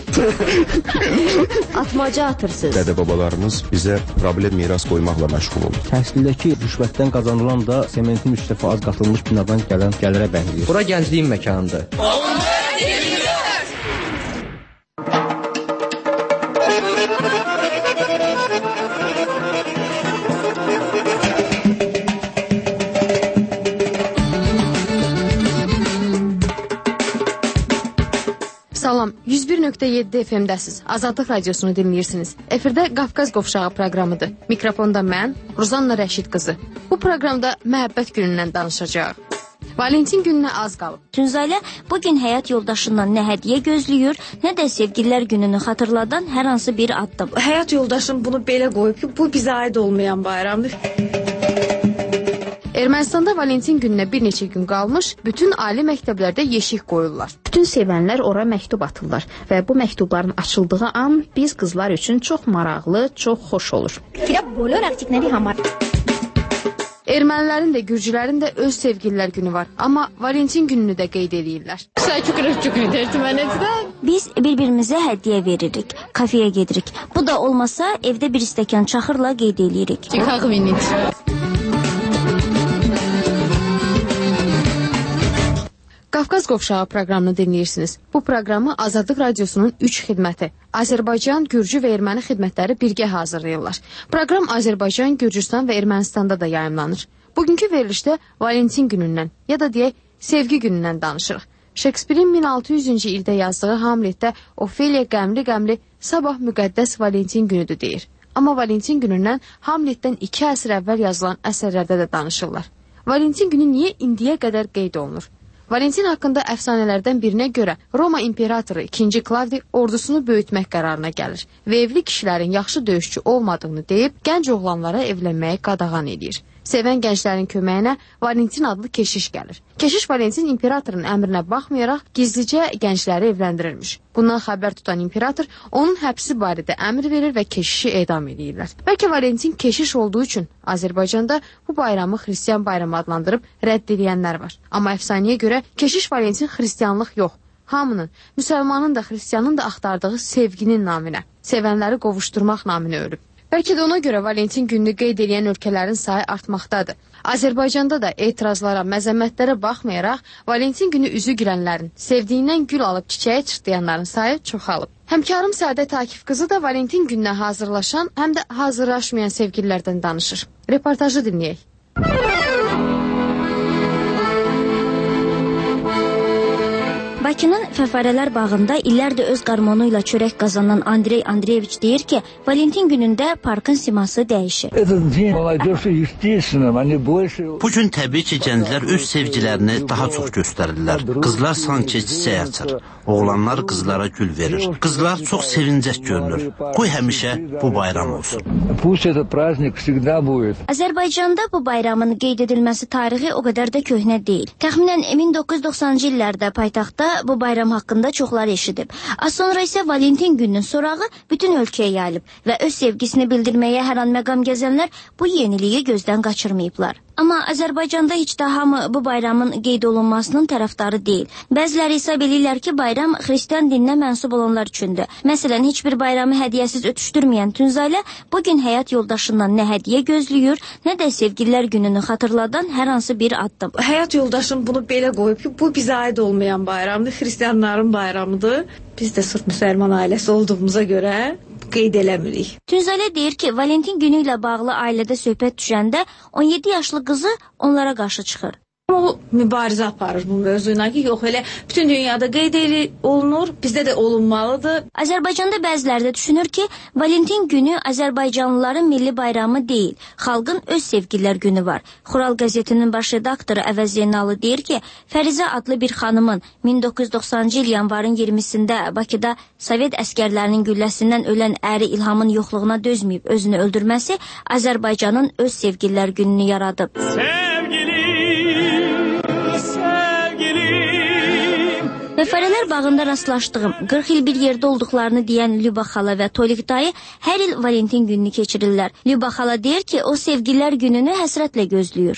Atmaca atırsınız. Dədə-babalarımız bizə problem miras qoymaqla məşğul olur. Təhsildəki rüşvətdən qazanılan da sementin 3 dəfə az qatılmış binadan gələn gəlirə bənzəyir. Bura gəncliyin məkanıdır. Salam, 101.7 FM-dəsiz. Azadlıq radiosunu dinləyirsiniz. Efirdə Qafqaz Qovşağı proqramıdır. Mikrofonda mən, Ruzanna Rəşid qızı. Bu proqramda məhəbbət günündən danışacağıq. Valentin gününə az qalıb. Tünzalə bugün həyat yoldaşından nə hədiyyə gözləyir, nə də sevgililər gününü xatırladan hər hansı bir addım. Həyat yoldaşım bunu belə qoyub ki, bu bizə aid olmayan bayramdır. Ermənistanda Valentin gününə bir neçə gün qalmış, bütün ali məktəblərdə yeşik qoyurlar. Bütün sevənlər ora məktub atırlar və bu məktubların açıldığı an biz qızlar üçün çox maraqlı, çox xoş olur. Ermənilərin də, gürcülərin də öz sevgililər günü var, amma Valentin gününü də qeyd edirlər. Biz bir-birimizə hədiyyə veririk, kafeyə gedirik. Bu da olmasa evdə bir stəkan çaxırla qeyd edirik. Qafqaz Qovşağı proqramını dinləyirsiniz. Bu proqramı Azadlıq Radiosunun 3 xidməti, Azərbaycan, Gürcü və Erməni xidmətləri birgə hazırlayırlar. Proqram Azərbaycan, Gürcüstan və Ermənistanda da yayımlanır. Bugünkü verilişdə Valentin günündən, ya da deyək, sevgi günündən danışırıq. Şekspirin 1600-cü ildə yazdığı Hamletdə Ofeliya qəmli-qəmli sabah müqəddəs Valentin günüdür deyir. Amma Valentin günündən Hamletdən 2 əsr əvvəl yazılan əsərlərdə də danışırlar. Valentin günü niyə indiyə qədər qeyd olunur? Valentin haqqında əfsanələrdən birinə görə Roma imperatoru 2. Klavdi ordusunu böyütmək qərarına gəlir və evli kişilərin yaxşı döyüşçü olmadığını deyib gənc oğlanlara evlənməyi qadağan edir. Sevən gənclərin köməyinə Valentin adlı keşiş gəlir. Keşiş Valentin imperatorun əmrinə baxmayaraq gizlicə gəncləri evləndirirmiş. Bundan xəbər tutan imperator onun həbsi barədə əmr verir və keşişi edam edirlər. Bəlkə Valentin keşiş olduğu üçün Azərbaycanda bu bayramı xristian bayramı adlandırıb rədd edənlər var. Amma əfsanəyə görə keşiş Valentin xristianlıq yox, hamının, müsəlmanın da, xristianın da axtardığı sevginin naminə, sevənləri qovuşturmaq naminə ölüb. Bəlkə də ona görə Valentin gününü qeyd edən ölkələrin sayı artmaqdadır. Azərbaycanda da etirazlara, məzəmmətlərə baxmayaraq, Valentin günü üzü gülənlərin, sevdiyindən gül alıb çiçəyə çırtlayanların sayı çoxalıb. Həmkarım Səadət Akif qızı da Valentin gününə hazırlaşan, həm də hazırlaşmayan sevgililərdən danışır. Reportajı dinləyək. Bakının Fəfarələr bağında illərdir öz qarmonu ilə çörək qazanan Andrey Andreyeviç deyir ki, Valentin günündə parkın siması dəyişir. Bu gün təbii ki, gənclər öz sevgilərini daha çox göstərirlər. Qızlar sanki çiçək açır, oğlanlar qızlara gül verir. Qızlar çox sevincək görünür. Qoy həmişə bu bayram olsun. Azərbaycanda bu bayramın qeyd edilməsi tarixi o qədər də köhnə deyil. Təxminən 1990-cı illərdə paytaxtda bu bayram haqqında çoxlar eşidib. Az sonra isə Valentin gününün sorağı bütün ölkəyə yayılıb və öz sevgisini bildirməyə hər an məqam gəzənlər bu yeniliyi gözdən qaçırmayıblar. Amma Azərbaycanda heç də hamı bu bayramın qeyd olunmasının tərəfdarı deyil. Bəziləri hesab edirlər ki, bayram xristian dininə mənsub olanlar üçündür. Məsələn, heç bir bayramı hədiyyəsiz ötüşdürməyən Tünzalə bugün həyat yoldaşından nə hədiyyə gözləyir, nə də sevgililər gününü xatırladan hər hansı bir addım. Həyat yoldaşım bunu belə qoyub ki, bu bizə aid olmayan bayramdır, xristianların bayramıdır. Biz də sırf müsəlman ailəsi olduğumuza görə qeyd eləmirik. Tünzalə deyir ki, Valentin günü ilə bağlı ailədə söhbət düşəndə 17 yaşlı qızı onlara qarşı çıxır. O mübarizə aparır bu mövzuyla ki, yox elə bütün dünyada qeyd olunur, bizdə də olunmalıdır. Azərbaycanda bəziləri də düşünür ki, Valentin günü Azərbaycanlıların milli bayramı deyil, xalqın öz sevgililər günü var. Xural qəzetinin baş redaktoru Əvəz Zeynallı deyir ki, Fərizə adlı bir xanımın 1990-cı il yanvarın 20-sində Bakıda Sovet əskərlərinin gülləsindən ölən əri İlhamın yoxluğuna dözməyib özünü öldürməsi Azərbaycanın öz sevgililər gününü yaradıb. Fəfarələr bağında rastlaşdığım, 40 il bir yerdə olduqlarını deyən Lüba xala və Tolik dayı hər il Valentin gününü keçirirlər. Lüba xala deyir ki, o sevgililər gününü həsrətlə gözləyir.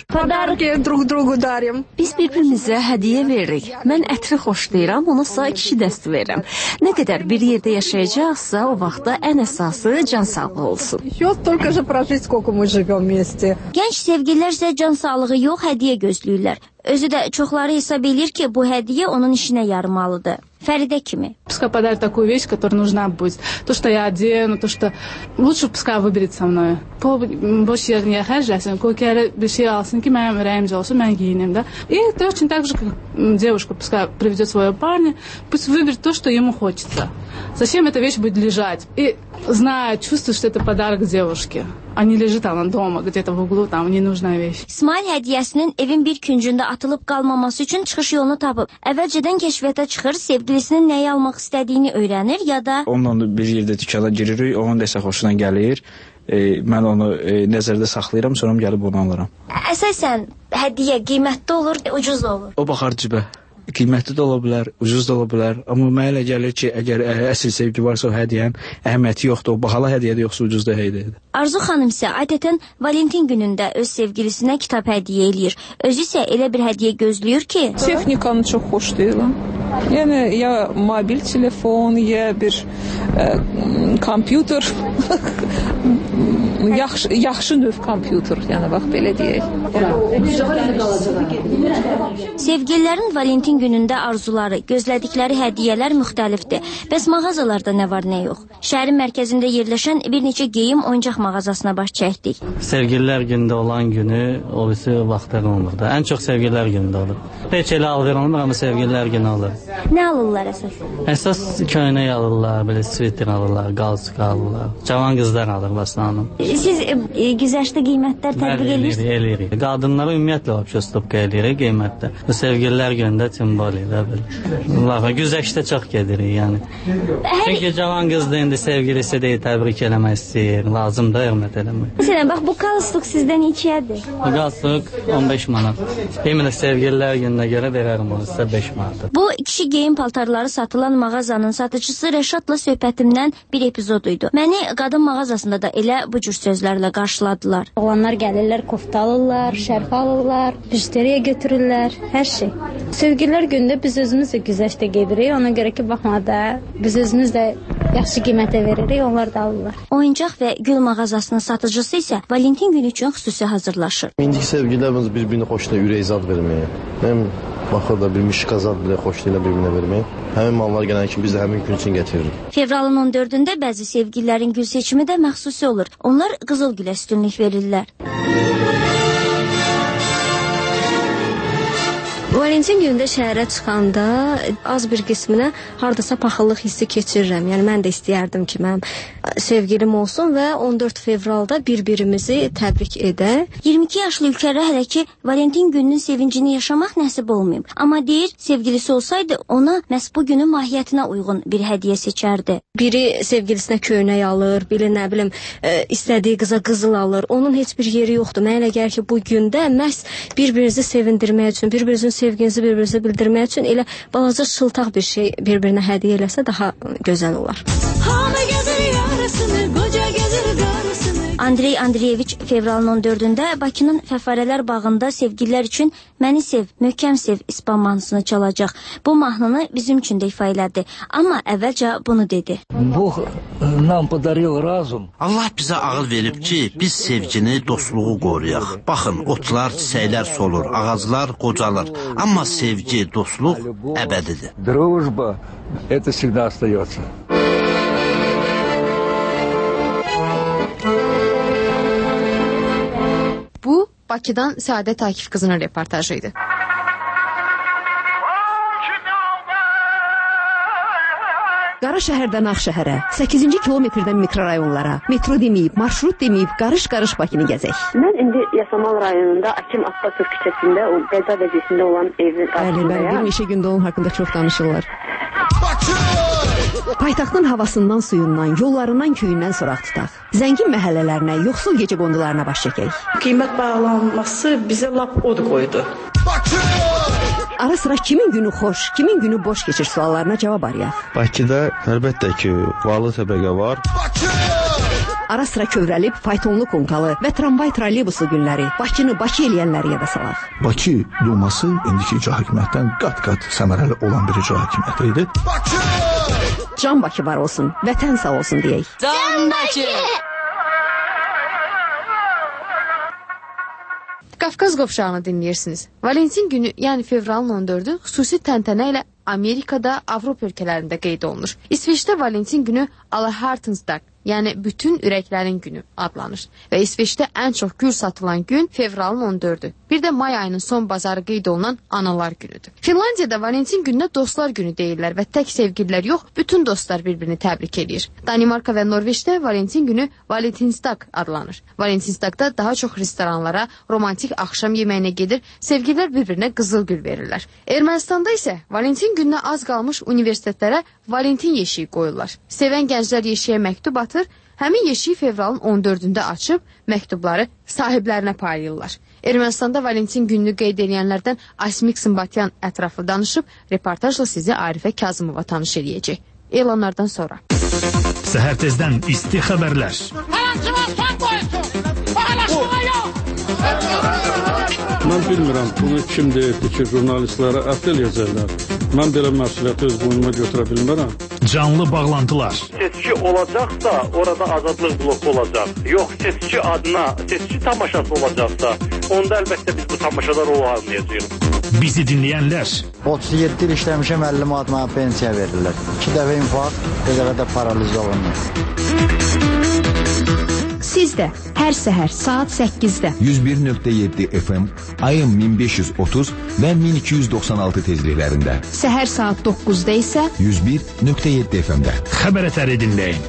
Biz bir-birimizə hədiyyə veririk. Mən ətri xoşlayıram, ona ise kişi dəsti verirəm. Nə qədər bir yerdə yaşayacaqsa, o vaxtda ən əsası can sağlığı olsun. Gənc sevgililər isə can sağlığı yox, hədiyyə gözləyirlər. Özü də çoxları hesab edir ki, bu hədiyyə onun işinə yaramalıdır. Fəridə kimi. Пускай подарит такую вещь, которая нужна будет. То, что я одену, то, что... Лучше пускай выберет со мной. Boş yerine xərcləsin, qoy ki, bir şey alsın ki, mənim ürəyimcə olsun, mən giyinim də. И точно так же, как девушка пускай приведет своего парня, пусть выберет то, что ему хочется. Зачем эта вещь будет лежать? И зная, чувствует, что это подарок девушке, а не лежит она дома, где-то в углу, там, ненужная вещь. İsmail hədiyyəsinin evin bir küncündə atılıb qalmaması üçün çıxış yolunu tapıb. Əvvəlcədən kəşfiyyata çıxır, sevgilisinin nəyi almaq istədiyini öyrənir ya da... Onunla bir yerdə dükana giririk, onun desə xoşuna gəlir. Mən onu nəzərdə saxlayıram, sonra gəlib onu alıram. Əsasən hədiyyə qiymətli olur, ucuz olur. O baxar cibə. Qiymətli də ola bilər, ucuz da ola bilər. Amma mənə elə gəlir ki, əgər əsl sevgi varsa o hədiyyənin əhəmiyyəti yoxdur. O bahalı hədiyyədir, yoxsa ucuz da hədiyyədir. Arzu xanım isə adətən Valentin günündə öz sevgilisinə kitab hədiyyə eləyir. Özü isə elə bir hədiyyə gözləyir ki... Texnikanı çox xoşlayıram. Yəni, ya mobil telefon, ya bir kompüter. Yaxşı növ kompüter, yəni bax belə deyək. Sevgililərin Valentin günündə arzuları, gözlədikləri hədiyyələr müxtəlifdir. Bəs mağazalarda nə var, nə yox? Şəhərin mərkəzində yerləşən bir neçə geyim oyuncaq mağazasına baş çəkdik. Sevgililər günündə olan günü o birisi vaxtlar olmur da. Ən çox sevgililər günündə olur. Heç elə alver olmur, amma sevgililər günü olur. Nə alırlar əsas? Əsas köynək alırlar, belə sviter alırlar, qalsuk alırlar. Cavan qızlar alır Baslanım. Siz güzəştli qiymətlər tətbiq edirsiniz? Eləyirik. Qadınlara ümumiyyətlə stopqa eləyirik qiymətdə. Sevgililər günündə timbol elə belə. Güzəştə çox gedirik, yəni. Çünki cavan qızdır, indi sevgilisi deyil, təbrik eləmək istəyir, lazım da hörmət eləmək. Məsələn, bax, bu qalstuk sizdən neçədir? Bu qalstuk 15 manat. Yeminə sevgililər gününə görə verərəm onu sizə 5 manat. Bu kişi geyim paltarları satılan mağazanın satıcısı Rəşadla söhbətimdən bir epizoduydu. Məni qadın mağazasında da elə bu cür sözlərlə qarşıladılar. Oğlanlar gəlirlər, kofta alırlar, şərf alırlar, bijteriya götürürlər, hər şey. Sevgililər günündə biz özümüz də güzəştə gedirik, ona görə ki, baxmada biz özümüz də yaxşı qiymətə veririk, onlar da alırlar. Oyuncaq və gül mağazasının satıcısı isə Valentin günü üçün xüsusi hazırlaşır. İndiki sevgililərimiz bir-birini xoşlayır, ürək zad verməyə. Həm baxır da bir mişqa zad belə xoşlayırlar bir-birinə verməyə. Həmin mallar gələn kimi biz də həmin gün üçün gətiririk. Fevralın 14-də bəzi sevgililərin gül seçimi də məxsusi olur. Onlar qızıl gülə üstünlük verirlər. Valentin günündə şəhərə çıxanda az bir qisminə hardasa paxıllıq hissi keçirirəm. Yəni mən də istəyərdim ki, mənim sevgilim olsun və 14 fevralda bir-birimizi təbrik edək. 22 yaşlı ülkədə hələ ki Valentin gününün sevincini yaşamaq nəsib olmayıb. Amma deyir, sevgilisi olsaydı ona məhz bu günün mahiyyətinə uyğun bir hədiyyə seçərdi. Biri sevgilisinə köynək alır, biri nə bilim istədiyi qıza qızıl alır. Onun heç bir yeri yoxdur. Mənə elə gəlir ki, bu gündə məhz bir-birinizi sevindirmək üçün, bir-birinizin sevginizi bir-birinizə bildirmək üçün elə balaca şıltaq bir şey bir-birinə hədiyyə eləsə daha gözəl olar. Andrey Andreyeviç fevralın 14-də Bakının Fəfarələr bağında sevgililər üçün Məni sev, möhkəm sev ispan mahnısını çalacaq. Bu mahnını bizim üçün də ifa elədi. Amma əvvəlcə bunu dedi. Bog nam podaril razum. Allah bizə ağıl verib ki, biz sevgini, dostluğu qoruyaq. Baxın, otlar, çiçəklər solur, ağaclar qocalır. Amma sevgi, dostluq əbədidir. Дружба, это всегда остается. Bu, Bakıdan Səadət Akif qızının reportajı idi. Qara şəhərdən Ağşəhərə, 8-ci kilometrdən mikrorayonlara, metro deməyib, marşrut deməyib, qarış-qarış Bakını gəzək. Mən indi Yasamal rayonunda Akim Abbasov küçəsində o qəza vəziyyətində olan evin qarşısındayım. Bəli, bir neçə gündə onun haqqında çox danışırlar. Paytaxtın havasından, suyundan, yollarından, köyündən soraq tutaq. Zəngin məhəllələrinə, yoxsul gecə qondularına baş çəkək. Qiymət bağlanması bizə lap od qoydu. Ara sıra kimin günü xoş, kimin günü boş keçir suallarına cavab arayaq. Bakıda əlbəttə ki, varlı təbəqə var. Ara sıra kövrəlib, faytonlu konkalı və tramvay trolleybusu günləri Bakını Bakı eləyənləri yada salaq. Bakı Duması indiki icra hakimiyyətdən qat-qat səmərəli olan bir icra hakimiyyəti idi. Can Bakı var olsun, vətən sağ olsun deyək. Can Bakı! Qafqaz qovşağını dinləyirsiniz. Valentin günü, yəni fevralın 14-ü xüsusi təntənə ilə Amerikada, Avropa ölkələrində qeyd olunur. İsveçdə Valentin günü Allerherztag, yəni bütün ürəklərin günü adlanır. Və İsveçdə ən çox gül satılan gün fevralın 14-ü. Bir də may ayının son bazarı qeyd olunan analar günüdür. Finlandiyada Valentin gününə dostlar günü deyirlər və tək sevgililər yox, bütün dostlar bir-birini təbrik edir. Danimarka və Norveçdə Valentin günü Valentinsdag adlanır. Valentinsdagda daha çox restoranlara, romantik axşam yeməyinə gedir, sevgililər bir-birinə qızıl gül verirlər. Ermənistanda isə Valentin gününə az qalmış universitetlərə Valentin yeşiyi qoyurlar. Sevən gənclər yeşiyə məktub atır, həmin yeşiyi fevralın 14-ündə açıb məktubları sahiblərinə paylayırlar. Ermənistanda Valentin gününü qeyd edənlərdən Asmik Sımbatyan ətraflı danışıb, reportajla sizi Arifə Kazımova tanış edəcək. Elanlardan sonra. Səhər tezdən isti xəbərlər. Mən bilmirəm, bunu kim deyirdi ki, jurnalistlərə əfv eləyəcəklər. Mən belə məsuliyyəti öz boynuma götürə bilmərəm. Canlı bağlantılar. Seçki olacaqsa, orada azadlıq bloku olacaq. Yox, seçki adına, seçki tamaşası olacaqsa, onda əlbəttə biz bu tamaşada rol almayacağıq. Bizi dinləyənlər. 37 il işləmişəm, 50 manat mənə pensiya verirlər. 2 dəfə infarkt, bir dəfə də paraliz olunur. Siz də hər səhər saat 8-də 101.7 FM, ayın 1530 və 1296 tezliklərində. Səhər saat 9-da isə 101.7 FM-də. Xəbər ətəri dinləyin.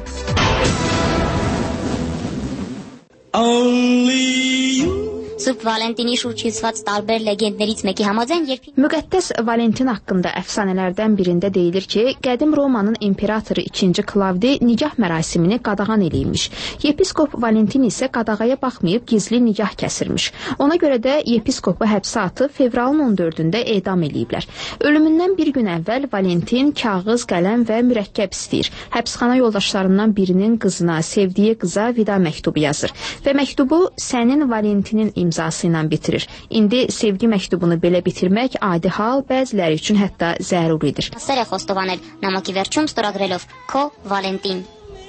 Sırp Valentini şurç hüsvat տարբեր legendներից meki համաձայն Müqəddəs Valentin haqqında əfsanələrdən birində deyilir ki, qədim Romanın imperatoru 2. Klavdi nikah mərasimini qadağan eləymiş. Yepiskop Valentin isə qadağaya baxmayıb gizli nikah kəsirmiş. Ona görə də yepiskopu həbsə atıb fevralın 14-ündə edam eləyiblər. Ölümündən bir gün əvvəl Valentin kağız, qələm və mürəkkəb istəyir. Həbsxana yoldaşlarından birinin qızına, sevdiyi qıza vida məktubu yazır və məktubu sənin Valentinin imzası ilə bitirir. İndi sevgi məktubunu belə bitirmək adi hal, bəziləri üçün hətta zəruridir. Սեր է խոստովանել նամակի վերջում ստորագրելով Քո Վալենտին։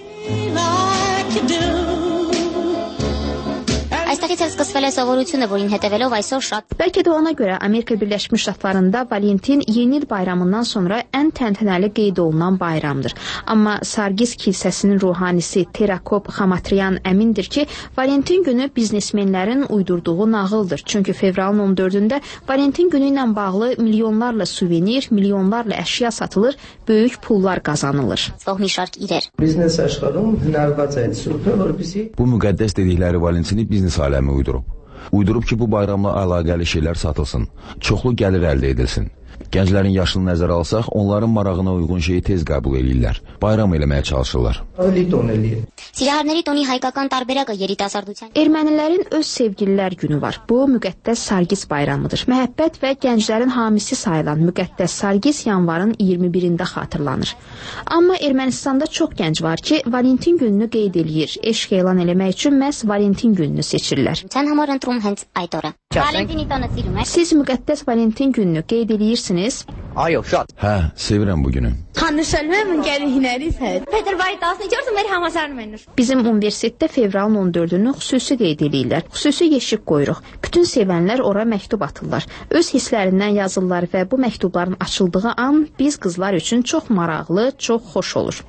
Այստեղից էլ սկսվել է սովորությունը, որին հետևելով այսօր շատ. Bəlkə də ona görə Amerika Birləşmiş Ştatlarında Valentin yeni il bayramından sonra ən təntənəli qeyd olunan bayramdır. Amma Sargis kilsəsinin ruhanisi Terakop Xamatriyan əmindir ki, Valentin günü biznesmenlərin uydurduğu nağıldır. Çünki fevralın 14-ündə Valentin günü ilə bağlı milyonlarla suvenir, milyonlarla əşya satılır, böyük pullar qazanılır. Biznes aşqarım hünərված idi sürpə, որ bizi Bu müqəddəs dedikləri Valentini biznes aləmi uydurub. Uydurub ki, bu bayramla əlaqəli şeylər satılsın, çoxlu gəlir əldə edilsin. Gənclərin yaşını nəzərə alsaq, onların marağına uyğun şeyi tez qəbul edirlər. Bayram eləməyə çalışırlar. Սիրահարների տոնի հայկական տարբերակը երիտասարդության. Ermənilərin öz sevgililər günü var. Bu müqəddəs Sargis bayramıdır. Məhəbbət və gənclərin hamisi sayılan müqəddəs Sargis yanvarın 21-də xatırlanır. Amma Ermənistanda çox gənc var ki, Valentin gününü qeyd eləyir. Eşq elan eləmək üçün məhz Valentin gününü seçirlər. Sən համար ընտրում hենց այդ օրը. Valentinի տոնը սիրում ես? Siz müqəddəs Valentin gününü qeyd eləyirsiniz? Ayo, şad. Hə, sevirəm bu günü. Tanışalım, gəlin hünəriz hə. Peterburg 14-cü մեր համասարում են. Bizim universitetdə fevralın 14-ünü xüsusi qeyd edirlər. Xüsusi yeşik qoyuruq. Bütün sevənlər ora məktub atırlar. Öz hisslərindən yazırlar və bu məktubların açıldığı an biz qızlar üçün çox maraqlı, çox xoş olur.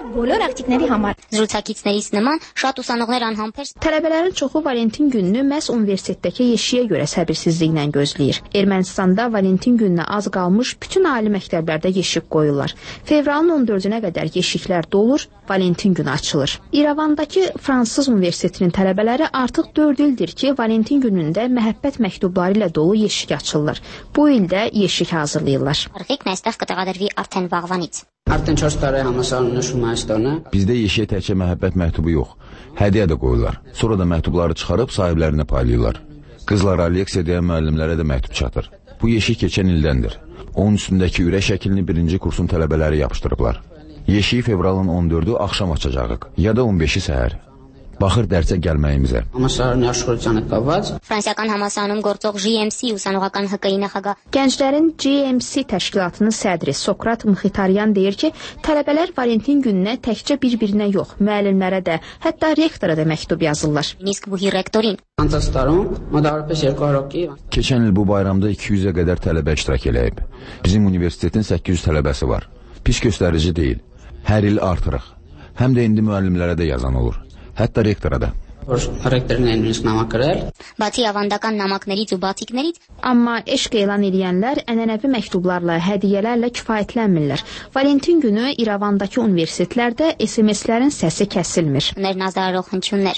Զրուցակիցներից նման շատ ուսանողներ անհամբեր. Tələbələrin çoxu Valentin gününü məhz universitetdəki yeşiyə görə səbirsizliklə gözləyir. Ermənistanda Valentin gününə az qalmış bütün ali məktəblərdə yeşik qoyurlar. Fevralın 14-ünə qədər yeşiklər dolur, Valentin günü açılır. İrəvandakı Fransız Universitetinin tələbələri artıq 4 ildir ki, Valentin günündə məhəbbət məktubları ilə dolu yeşik açırlar. Bu ildə yeşik hazırlayırlar. Arxիկն այստեղ կտեղադրվի արդեն վաղվանից. Արդեն 4 տարի համասարում նշում այս տոնը. Bizdə yeşiyə təkcə məhəbbət məktubu yox, hədiyyə də qoyurlar. Sonra da məktubları çıxarıb sahiblərinə paylayırlar. Qızlara, leksiya deyən müəllimlərə də məktub çatır. Bu yeşik keçən ildəndir. Onun üstündəki ürək şəklini 1-ci kursun tələbələri yapışdırıblar. Yeşiyi fevralın 14-ü axşam açacağıq, ya da 15-i səhər. Baxır dərsə gəlməyimizə. Ֆրանսիական համալսարանում գործող GMC ուսանողական ՀԿ-ի նախագահ Gənclərin GMC təşkilatının sədri Sokrat Mxitaryan deyir ki, tələbələr Valentin gününə təkcə bir-birinə yox, müəllimlərə də, hətta rektora da məktub yazırlar. Keçən il bu bayramda 200-ə qədər tələbə iştirak eləyib. Bizim universitetin 800 tələbəsi var. Pis göstərici deyil. Hər il artırıq. Həm də indi müəllimlərə də yazan olur. Hətta rektora da. Բացի ավանդական նամակներից ու բացիկներից, amma eşq elan edənlər ənənəvi məktublarla, hədiyyələrlə kifayətlənmirlər. Valentin günü İrəvandakı universitetlərdə SMS-lərin səsi kəsilmir. Ներնազարող հնչյուններ.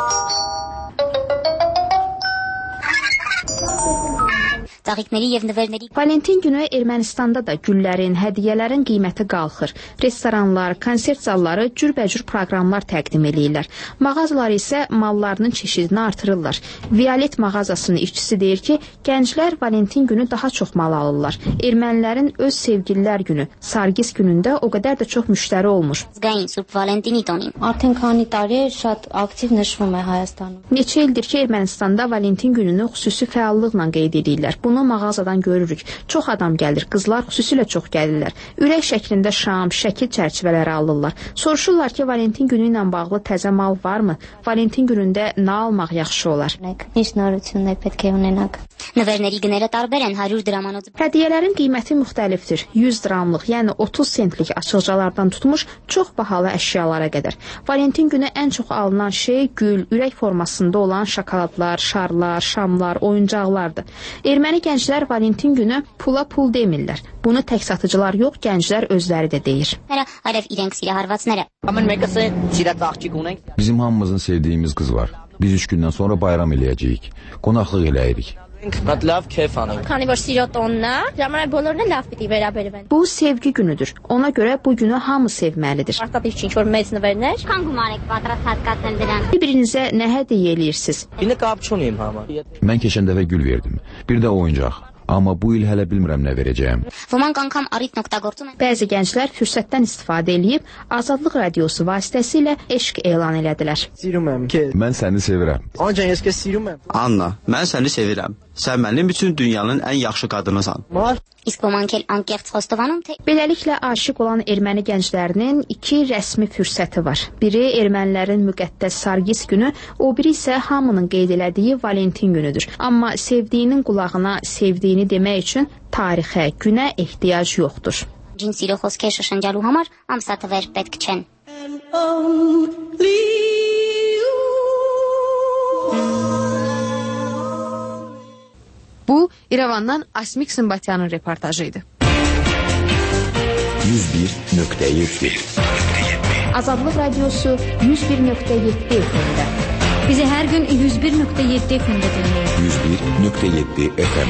Ծաղիկների եւ նվերների. Valentin günü Ermənistanda da güllərin, hədiyyələrin qiyməti qalxır. Restoranlar, konsert zalları cürbəcür proqramlar təqdim edirlər. Mağazalar isə mallarının çeşidini artırırlar. Violet mağazasının işçisi deyir ki, gənclər Valentin günü daha çox mal alırlar. Ermənilərin öz sevgililər günü, Sargis günündə o qədər də çox müştəri olmur. Զգային Սուրբ Վալենտինի տոնին. Արդեն քանի տարի է շատ ակտիվ նշվում է Հայաստանում. Neçə ildir ki, Ermənistanda Valentin gününü xüsusi fəallıqla qeyd edirlər. Bunu mağazadan görürük. Çox adam gəlir, qızlar xüsusilə çox gəlirlər. Ürək şəklində şam, şəkil çərçivələri alırlar. Soruşurlar ki, Valentin günü ilə bağlı təzə mal varmı? Valentin günündə nə almaq yaxşı olar? Նվերների գները տարբեր են 100 դրամանոց. Hədiyyələrin qiyməti müxtəlifdir. 100 dramlıq, yəni 30 sentlik açılcalardan tutmuş çox bahalı əşyalara qədər. Valentin günü ən çox alınan şey gül, ürək formasında olan şokoladlar, şarlar, şamlar, oyuncaqlardır. Erməni gənclər Valentin günü pula pul demirlər. Bunu tək satıcılar yox, gənclər özləri də deyir. Bizim hamımızın sevdiyimiz qız var. Biz 3 gündən sonra bayram eləyəcəyik. Qonaqlıq eləyirik. Bu sevgi günüdür. Ona görə bu günü hamı sevməlidir. Bir-birinizə nə hədiyyə eləyirsiniz? Mən keçən dəfə gül verdim. Bir də oyuncaq. Amma bu il hələ bilmirəm nə verəcəyəm. Bəzi gənclər fürsətdən istifadə edib Azadlıq radiosu vasitəsilə eşq elan elədilər. Mən səni sevirəm. Anna, mən səni sevirəm. Sən mənim üçün dünyanın ən yaxşı qadınısan. Beləliklə aşiq olan erməni gənclərinin 2 rəsmi fürsəti var. Biri ermənilərin müqəddəs Sargis günü, o biri isə hamının qeyd elədiyi Valentin günüdür. Amma sevdiyinin qulağına sevdiyini demək üçün tarixə, günə ehtiyac yoxdur. Ջինսիրո խոսքեր շշնջալու համար ամսաթվեր պետք չեն. Bu, İrəvandan Asmik Sımbatyanın reportajıydı. 101.7 Azadlıq radiosu 101.7 FM-də. Bizi hər gün 101.7 FM-də dinləyin. 101.7 FM.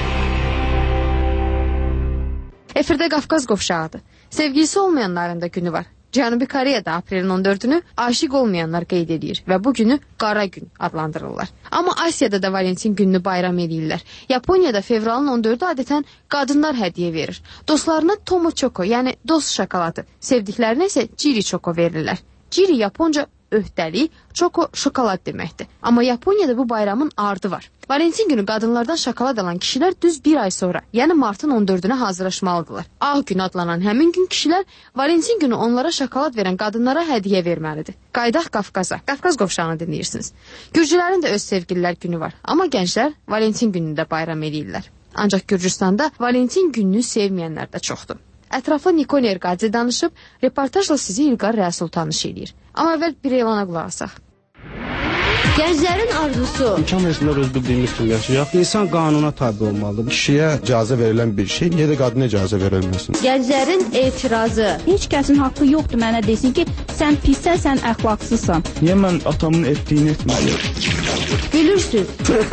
Efirdə Qafqaz qovşağıdır. Sevgilisi olmayanların da günü var. Cənubi Koreyada aprelin 14-ünü aşiq olmayanlar qeyd edir və bu günü qara gün adlandırırlar. Amma Asiyada da Valentin gününü bayram edirlər. Yaponiyada fevralın 14-ü adətən qadınlar hədiyyə verir. Dostlarına Tomo Choco, yəni dost şokoladı, sevdiklərinə isə Jiri Choco verirlər. Jiri Yaponca öhdəlik, Choco şokolad deməkdir. Amma Yaponiyada bu bayramın ardı var. Valentin günü qadınlardan şokolad alan kişilər düz bir ay sonra, yəni martın 14-ünə hazırlaşmalıdırlar. Ağ gün adlanan həmin gün kişilər Valentin günü onlara şokolad verən qadınlara hədiyyə verməlidir. Qaydaq Qafqaza. Qafqaz qovşağını dinləyirsiniz. Gürcülərin də öz sevgililər günü var. Amma gənclər Valentin gününü də bayram edirlər. Ancaq Gürcüstanda Valentin gününü sevməyənlər də çoxdur. Ətraflı Nikol Erqadze danışıb, reportajla sizi İlqar Rəsul tanış edir. Amma əvvəl bir elana qulaq asaq. Gənclərin arzusu. İmkan versinlər öz bildiyimiz kimi yaşayaq. İnsan qanuna tabi olmalıdır. Kişiyə icazə verilən bir şey, niyə də qadına icazə verilməsin? Gənclərin etirazı. Heç kəsin haqqı yoxdur mənə desin ki, sən pissən, sən əxlaqsızsan. Niyə mən atamın etdiyini etməliyim? Gülürsüz.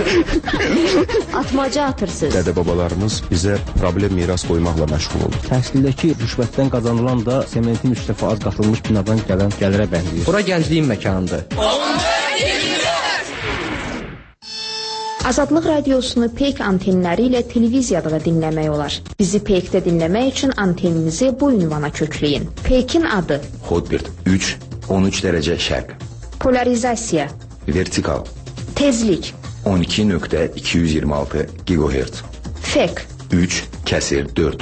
Atmaca atırsınız. Dədə-babalarımız bizə problem miras qoymaqla məşğul olur. Təhsildəki rüşvətdən qazanılan da sementin 3 dəfə az qatılmış binadan gələn gəlirə bənzəyir. Bura gəncliyin məkanıdır. Azadlıq radiosunu peyk antenləri ilə televiziyada da dinləmək olar. Bizi peykdə dinləmək üçün anteninizi bu ünvana kökləyin. Peykin adı Hotbird 3, 13 dərəcə şərq. Polarizasiya. Vertikal. Tezlik. 12.226 GHz. Fek. 3/4.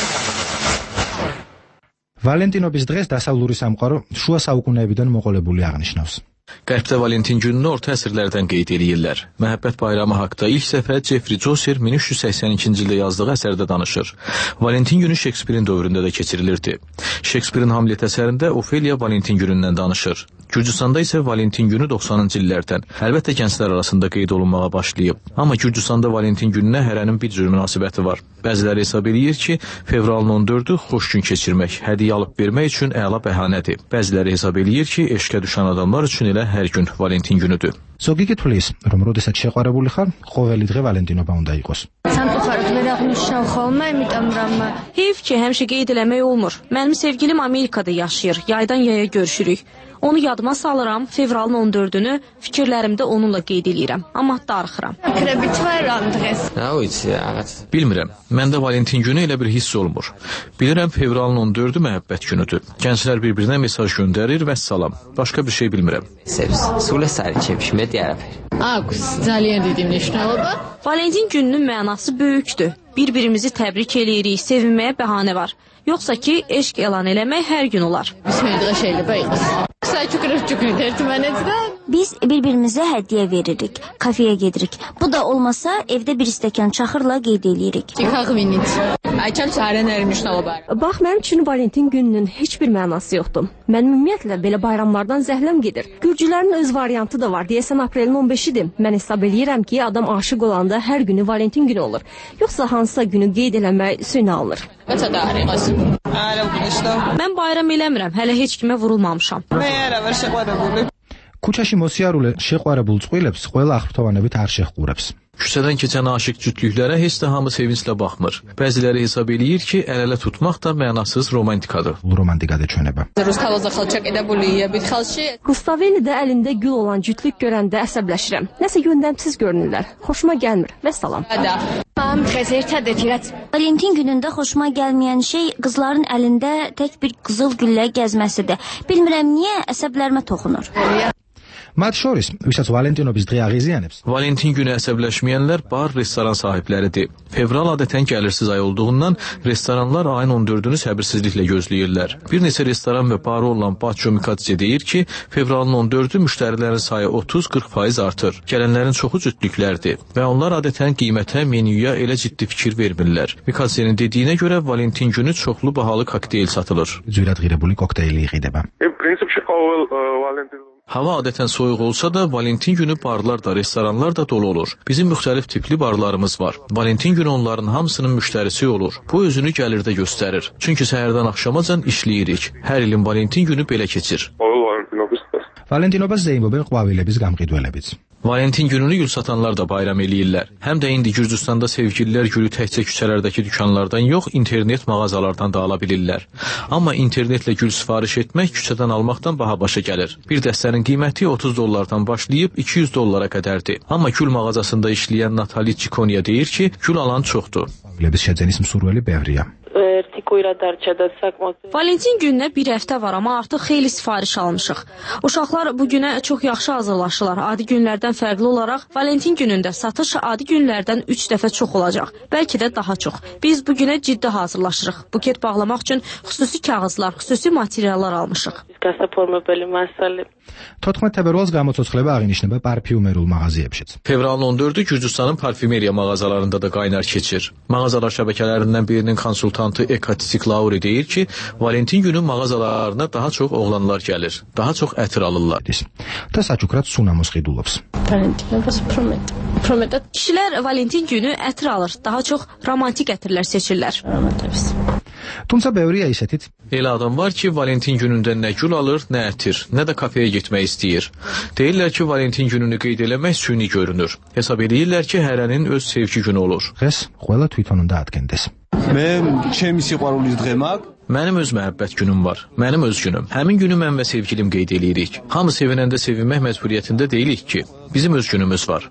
ვალენტინობის დღეს დასავლური სამყარო შუა საუკუნეებიდან მოყოლებული აღნიშნავს. Qərbdə Valentin gününü orta əsrlərdən qeyd edirlər. Məhəbbət bayramı haqqında ilk səfər Jeffrey Chaucer 1382-ci ildə yazdığı əsərdə danışır. Valentin günü Şekspirin dövründə də keçirilirdi. Şekspirin Hamlet əsərində Ofeliya Valentin günündən danışır. Gürcüstanda isə Valentin günü 90-cı illərdən, əlbəttə gənclər arasında qeyd olunmağa başlayıb. Amma Gürcüstanda Valentin gününə hərənin bir cür münasibəti var. Bəziləri hesab edir ki, fevralın 14-ü xoş gün keçirmək, hədiyyə alıb vermək üçün əla bəhanədir. Bəziləri hesab edir ki, eşqə düşən adamlar üçün elə hər gün Valentin günüdür. ზოგი გითვლის, რომ როდესაც შეყვარებული ხარ, ყოველი დღე ვალენტინობა უნდა იყოს. Santuxarıd və rəğmişən xalma, əmitam ramma. Heyf ki, həmişə qeyd eləmək olmur. Mənim sevgilim Amerikada yaşayır, yaydan yaya görüşürük. Onu yadıma salıram, fevralın 14-ünü fikirlərimdə onunla qeyd eləyirəm. Amma darıxıram. Bilmirəm, məndə Valentin günü elə bir hiss olmur. Bilirəm, fevralın 14-ü məhəbbət günüdür. Gənclər bir-birinə mesaj göndərir və salam. Başqa bir şey bilmirəm. Valentin gününün mənası böyükdür. Bir-birimizi təbrik eləyirik, sevinməyə bəhanə var. Yoxsa ki, eşq elan eləmək hər gün olar. Biz bir-birimizə hədiyyə veririk, kafeyə gedirik. Bu da olmasa evdə bir stəkan çaxırla qeyd eləyirik. Bax, mənim üçün Valentin gününün heç bir mənası yoxdur. Mənim ümumiyyətlə belə bayramlardan zəhləm gedir. Gürcülərin öz variantı da var. Deyəsən aprelin 15-idir. Mən hesab eləyirəm ki, adam aşıq olanda hər günü Valentin günü olur. Yoxsa hansısa günü qeyd eləmək süynə alınır. Mən bayram eləmirəm, hələ heç kimə vurulmamışam. ქუჩაში მოსიარულე შეყვარებულ წყვილებს ყველა აღფრთოვანებით არ შეჰყურებს. Küçədən keçən aşıq cütlüklərə heç də hamı sevinclə baxmır. Bəziləri hesab eləyir ki, əl-ələ tutmaq da mənasız romantikadır. Romantikadır çönəbə. Rustavelidə əlində gül olan cütlük görəndə əsəbləşirəm. Nəsə yöndəmsiz görünürlər. Xoşuma gəlmir. Vəssalam. Valentin günündə xoşuma gəlməyən şey qızların əlində tək bir qızıl güllə gəzməsidir. Bilmirəm niyə əsəblərimə toxunur. მათ შორის, ვისაც ვალენტინობის დღე აღიზიანებს. Valentin günü əsəbləşməyənlər bar, restoran sahibləridir. Fevral adətən gəlirsiz ay olduğundan restoranlar ayın 14-ünü səbirsizliklə gözləyirlər. Bir neçə restoran və barı olan Batço Mikadze deyir ki, fevralın 14-ü müştərilərin sayı 30-40% artır. Gələnlərin çoxu cütlüklərdir və onlar adətən qiymətə, menyuya elə ciddi fikir vermirlər. Mikadzenin dediyinə görə Valentin günü çoxlu bahalı kokteyl satılır. ძვირადღირებული kokteyli იყიდება. Hava adətən soyuq olsa da, Valentin günü barlar da, restoranlar da dolu olur. Bizim müxtəlif tipli barlarımız var. Valentin günü onların hamısının müştərisi olur. Bu özünü gəlirdə göstərir. Çünki səhərdən axşamacan işləyirik. Hər ilin Valentin günü belə keçir. ვალენტინობას ზეიმობენ ყვავილების გამყიდველებიც. Valentin gününü gül satanlar da bayram eləyirlər. Həm də indi Gürcüstanda sevgililər gülü təkcə küçələrdəki dükanlardan yox, internet mağazalardan da ala bilirlər. Amma internetlə gül sifariş etmək küçədən almaqdan baha başa gəlir. Bir dəstənin qiyməti $30 başlayıb $200 qədərdir. Amma gül mağazasında işləyən Natali Çikonya deyir ki, gül alan çoxdur. ვალენტინობის შეძენის მსურველი ბევრია. Valentin gününə bir həftə var, amma artıq xeyli sifariş almışıq. Uşaqlar bu günə çox yaxşı hazırlaşırlar. Adi günlərdən fərqli olaraq Valentin günündə satış adi günlərdən 3 dəfə çox olacaq. Bəlkə də daha çox. Biz bu günə ciddi hazırlaşırıq. Buket bağlamaq üçün xüsusi kağızlar, xüsusi materiallar almışıq. 14 თებერვალს გამოცოცხლება აღინიშნება პარფიუმერულ მაღაზიებშიც. Fevralın 14-ü Gürcüstanın parfümeriya mağazalarında da qaynar keçir. Mağazalar şəbəkələrindən birinin konsultantı Ekatisik Lauri deyir ki, Valentin günü mağazalarına daha çox oğlanlar gəlir, daha çox ətir alırlar. და საჩუქრად სუნამოს ყიდულობს. Kişilər Valentin günü ətir alır, daha çox romantik ətirlər seçirlər. თუმცა ბევრია ისეთიც. Elə adam var ki, Valentin günündə nə gül alır, nə ətir, nə də kafeyə getmək istəyir. Deyirlər ki, Valentin gününü qeyd eləmək süni görünür. Hesab edirlər ki, hərənin öz sevgi günü olur. დღეს ყველა თვითონ უნდა ადგენდეს. Mənim öz məhəbbət günüm var. Mənim öz günüm. Həmin günü mən və sevgilim qeyd eləyirik. Hamı sevinəndə sevinmək məcburiyyətində deyilik ki, bizim öz günümüz var.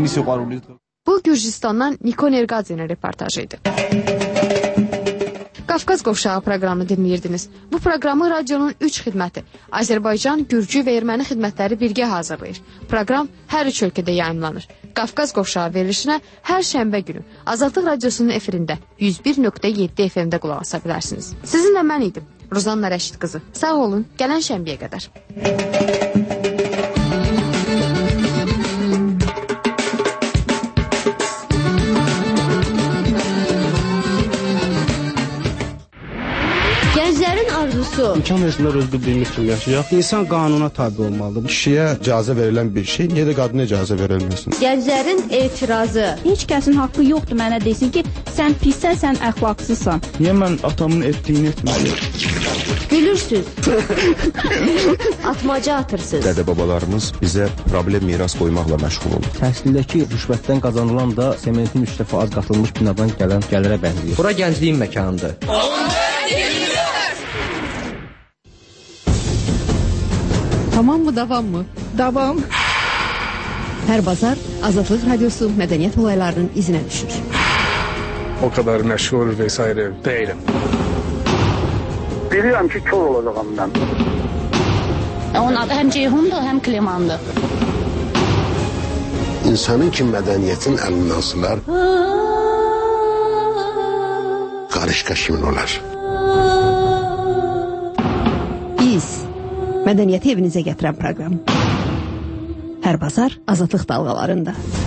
Bu Gürcüstandan Nikon Ergadzenin reportajıydı. Qafqaz qovşağı proqramını dinləyirdiniz. Bu proqramı radionun 3 xidməti Azərbaycan, Gürcü və Erməni xidmətləri birgə hazırlayır. Proqram hər üç ölkədə yayımlanır. Qafqaz qovşağı verilişinə hər şənbə günü Azadlıq radiosunun efirində 101.7 FM-də qulaq asa bilərsiniz. Sizinlə mən idim, Ruzanna Rəşid qızı. Sağ olun, gələn şənbəyə qədər. Gənclərin arzusu. İmkan versinlər öz bildiyimiz kimi yaşayaq. İnsan qanuna tabi olmalıdır. Kişiyə icazə verilən bir şey, niyə də qadına icazə verilməsin? Gənclərin etirazı. Heç kəsin haqqı yoxdur mənə desin ki, sən pissən, sən əxlaqsızsan. Niyə mən atamın etdiyini etməliyim? Gülürsüz. Atmaca atırsınız. Dədə-babalarımız bizə problem miras qoymaqla məşğul olur. Təhsildəki rüşvətdən qazanılan da sementin 3 dəfə az qatılmış binadan gələn gəlirə bənzəyir. Bura gəncliyin məkanıdır. Tamam mı, davam mı? Davam. Hər bazar Azadlıq Radiosu mədəniyyət olaylarının izinə düşür. O kadar məşğul vesaire değilim. Bilirəm ki, kör olacağam mən. Onun adı həm Ceyhundur, həm Klimandır. İnsanın ki mədəniyyətin əlindən sılar, qarışqa kimin olar? Biz mədəniyyəti evinizə gətirən proqram. Hər bazar Azadlıq dalğalarında.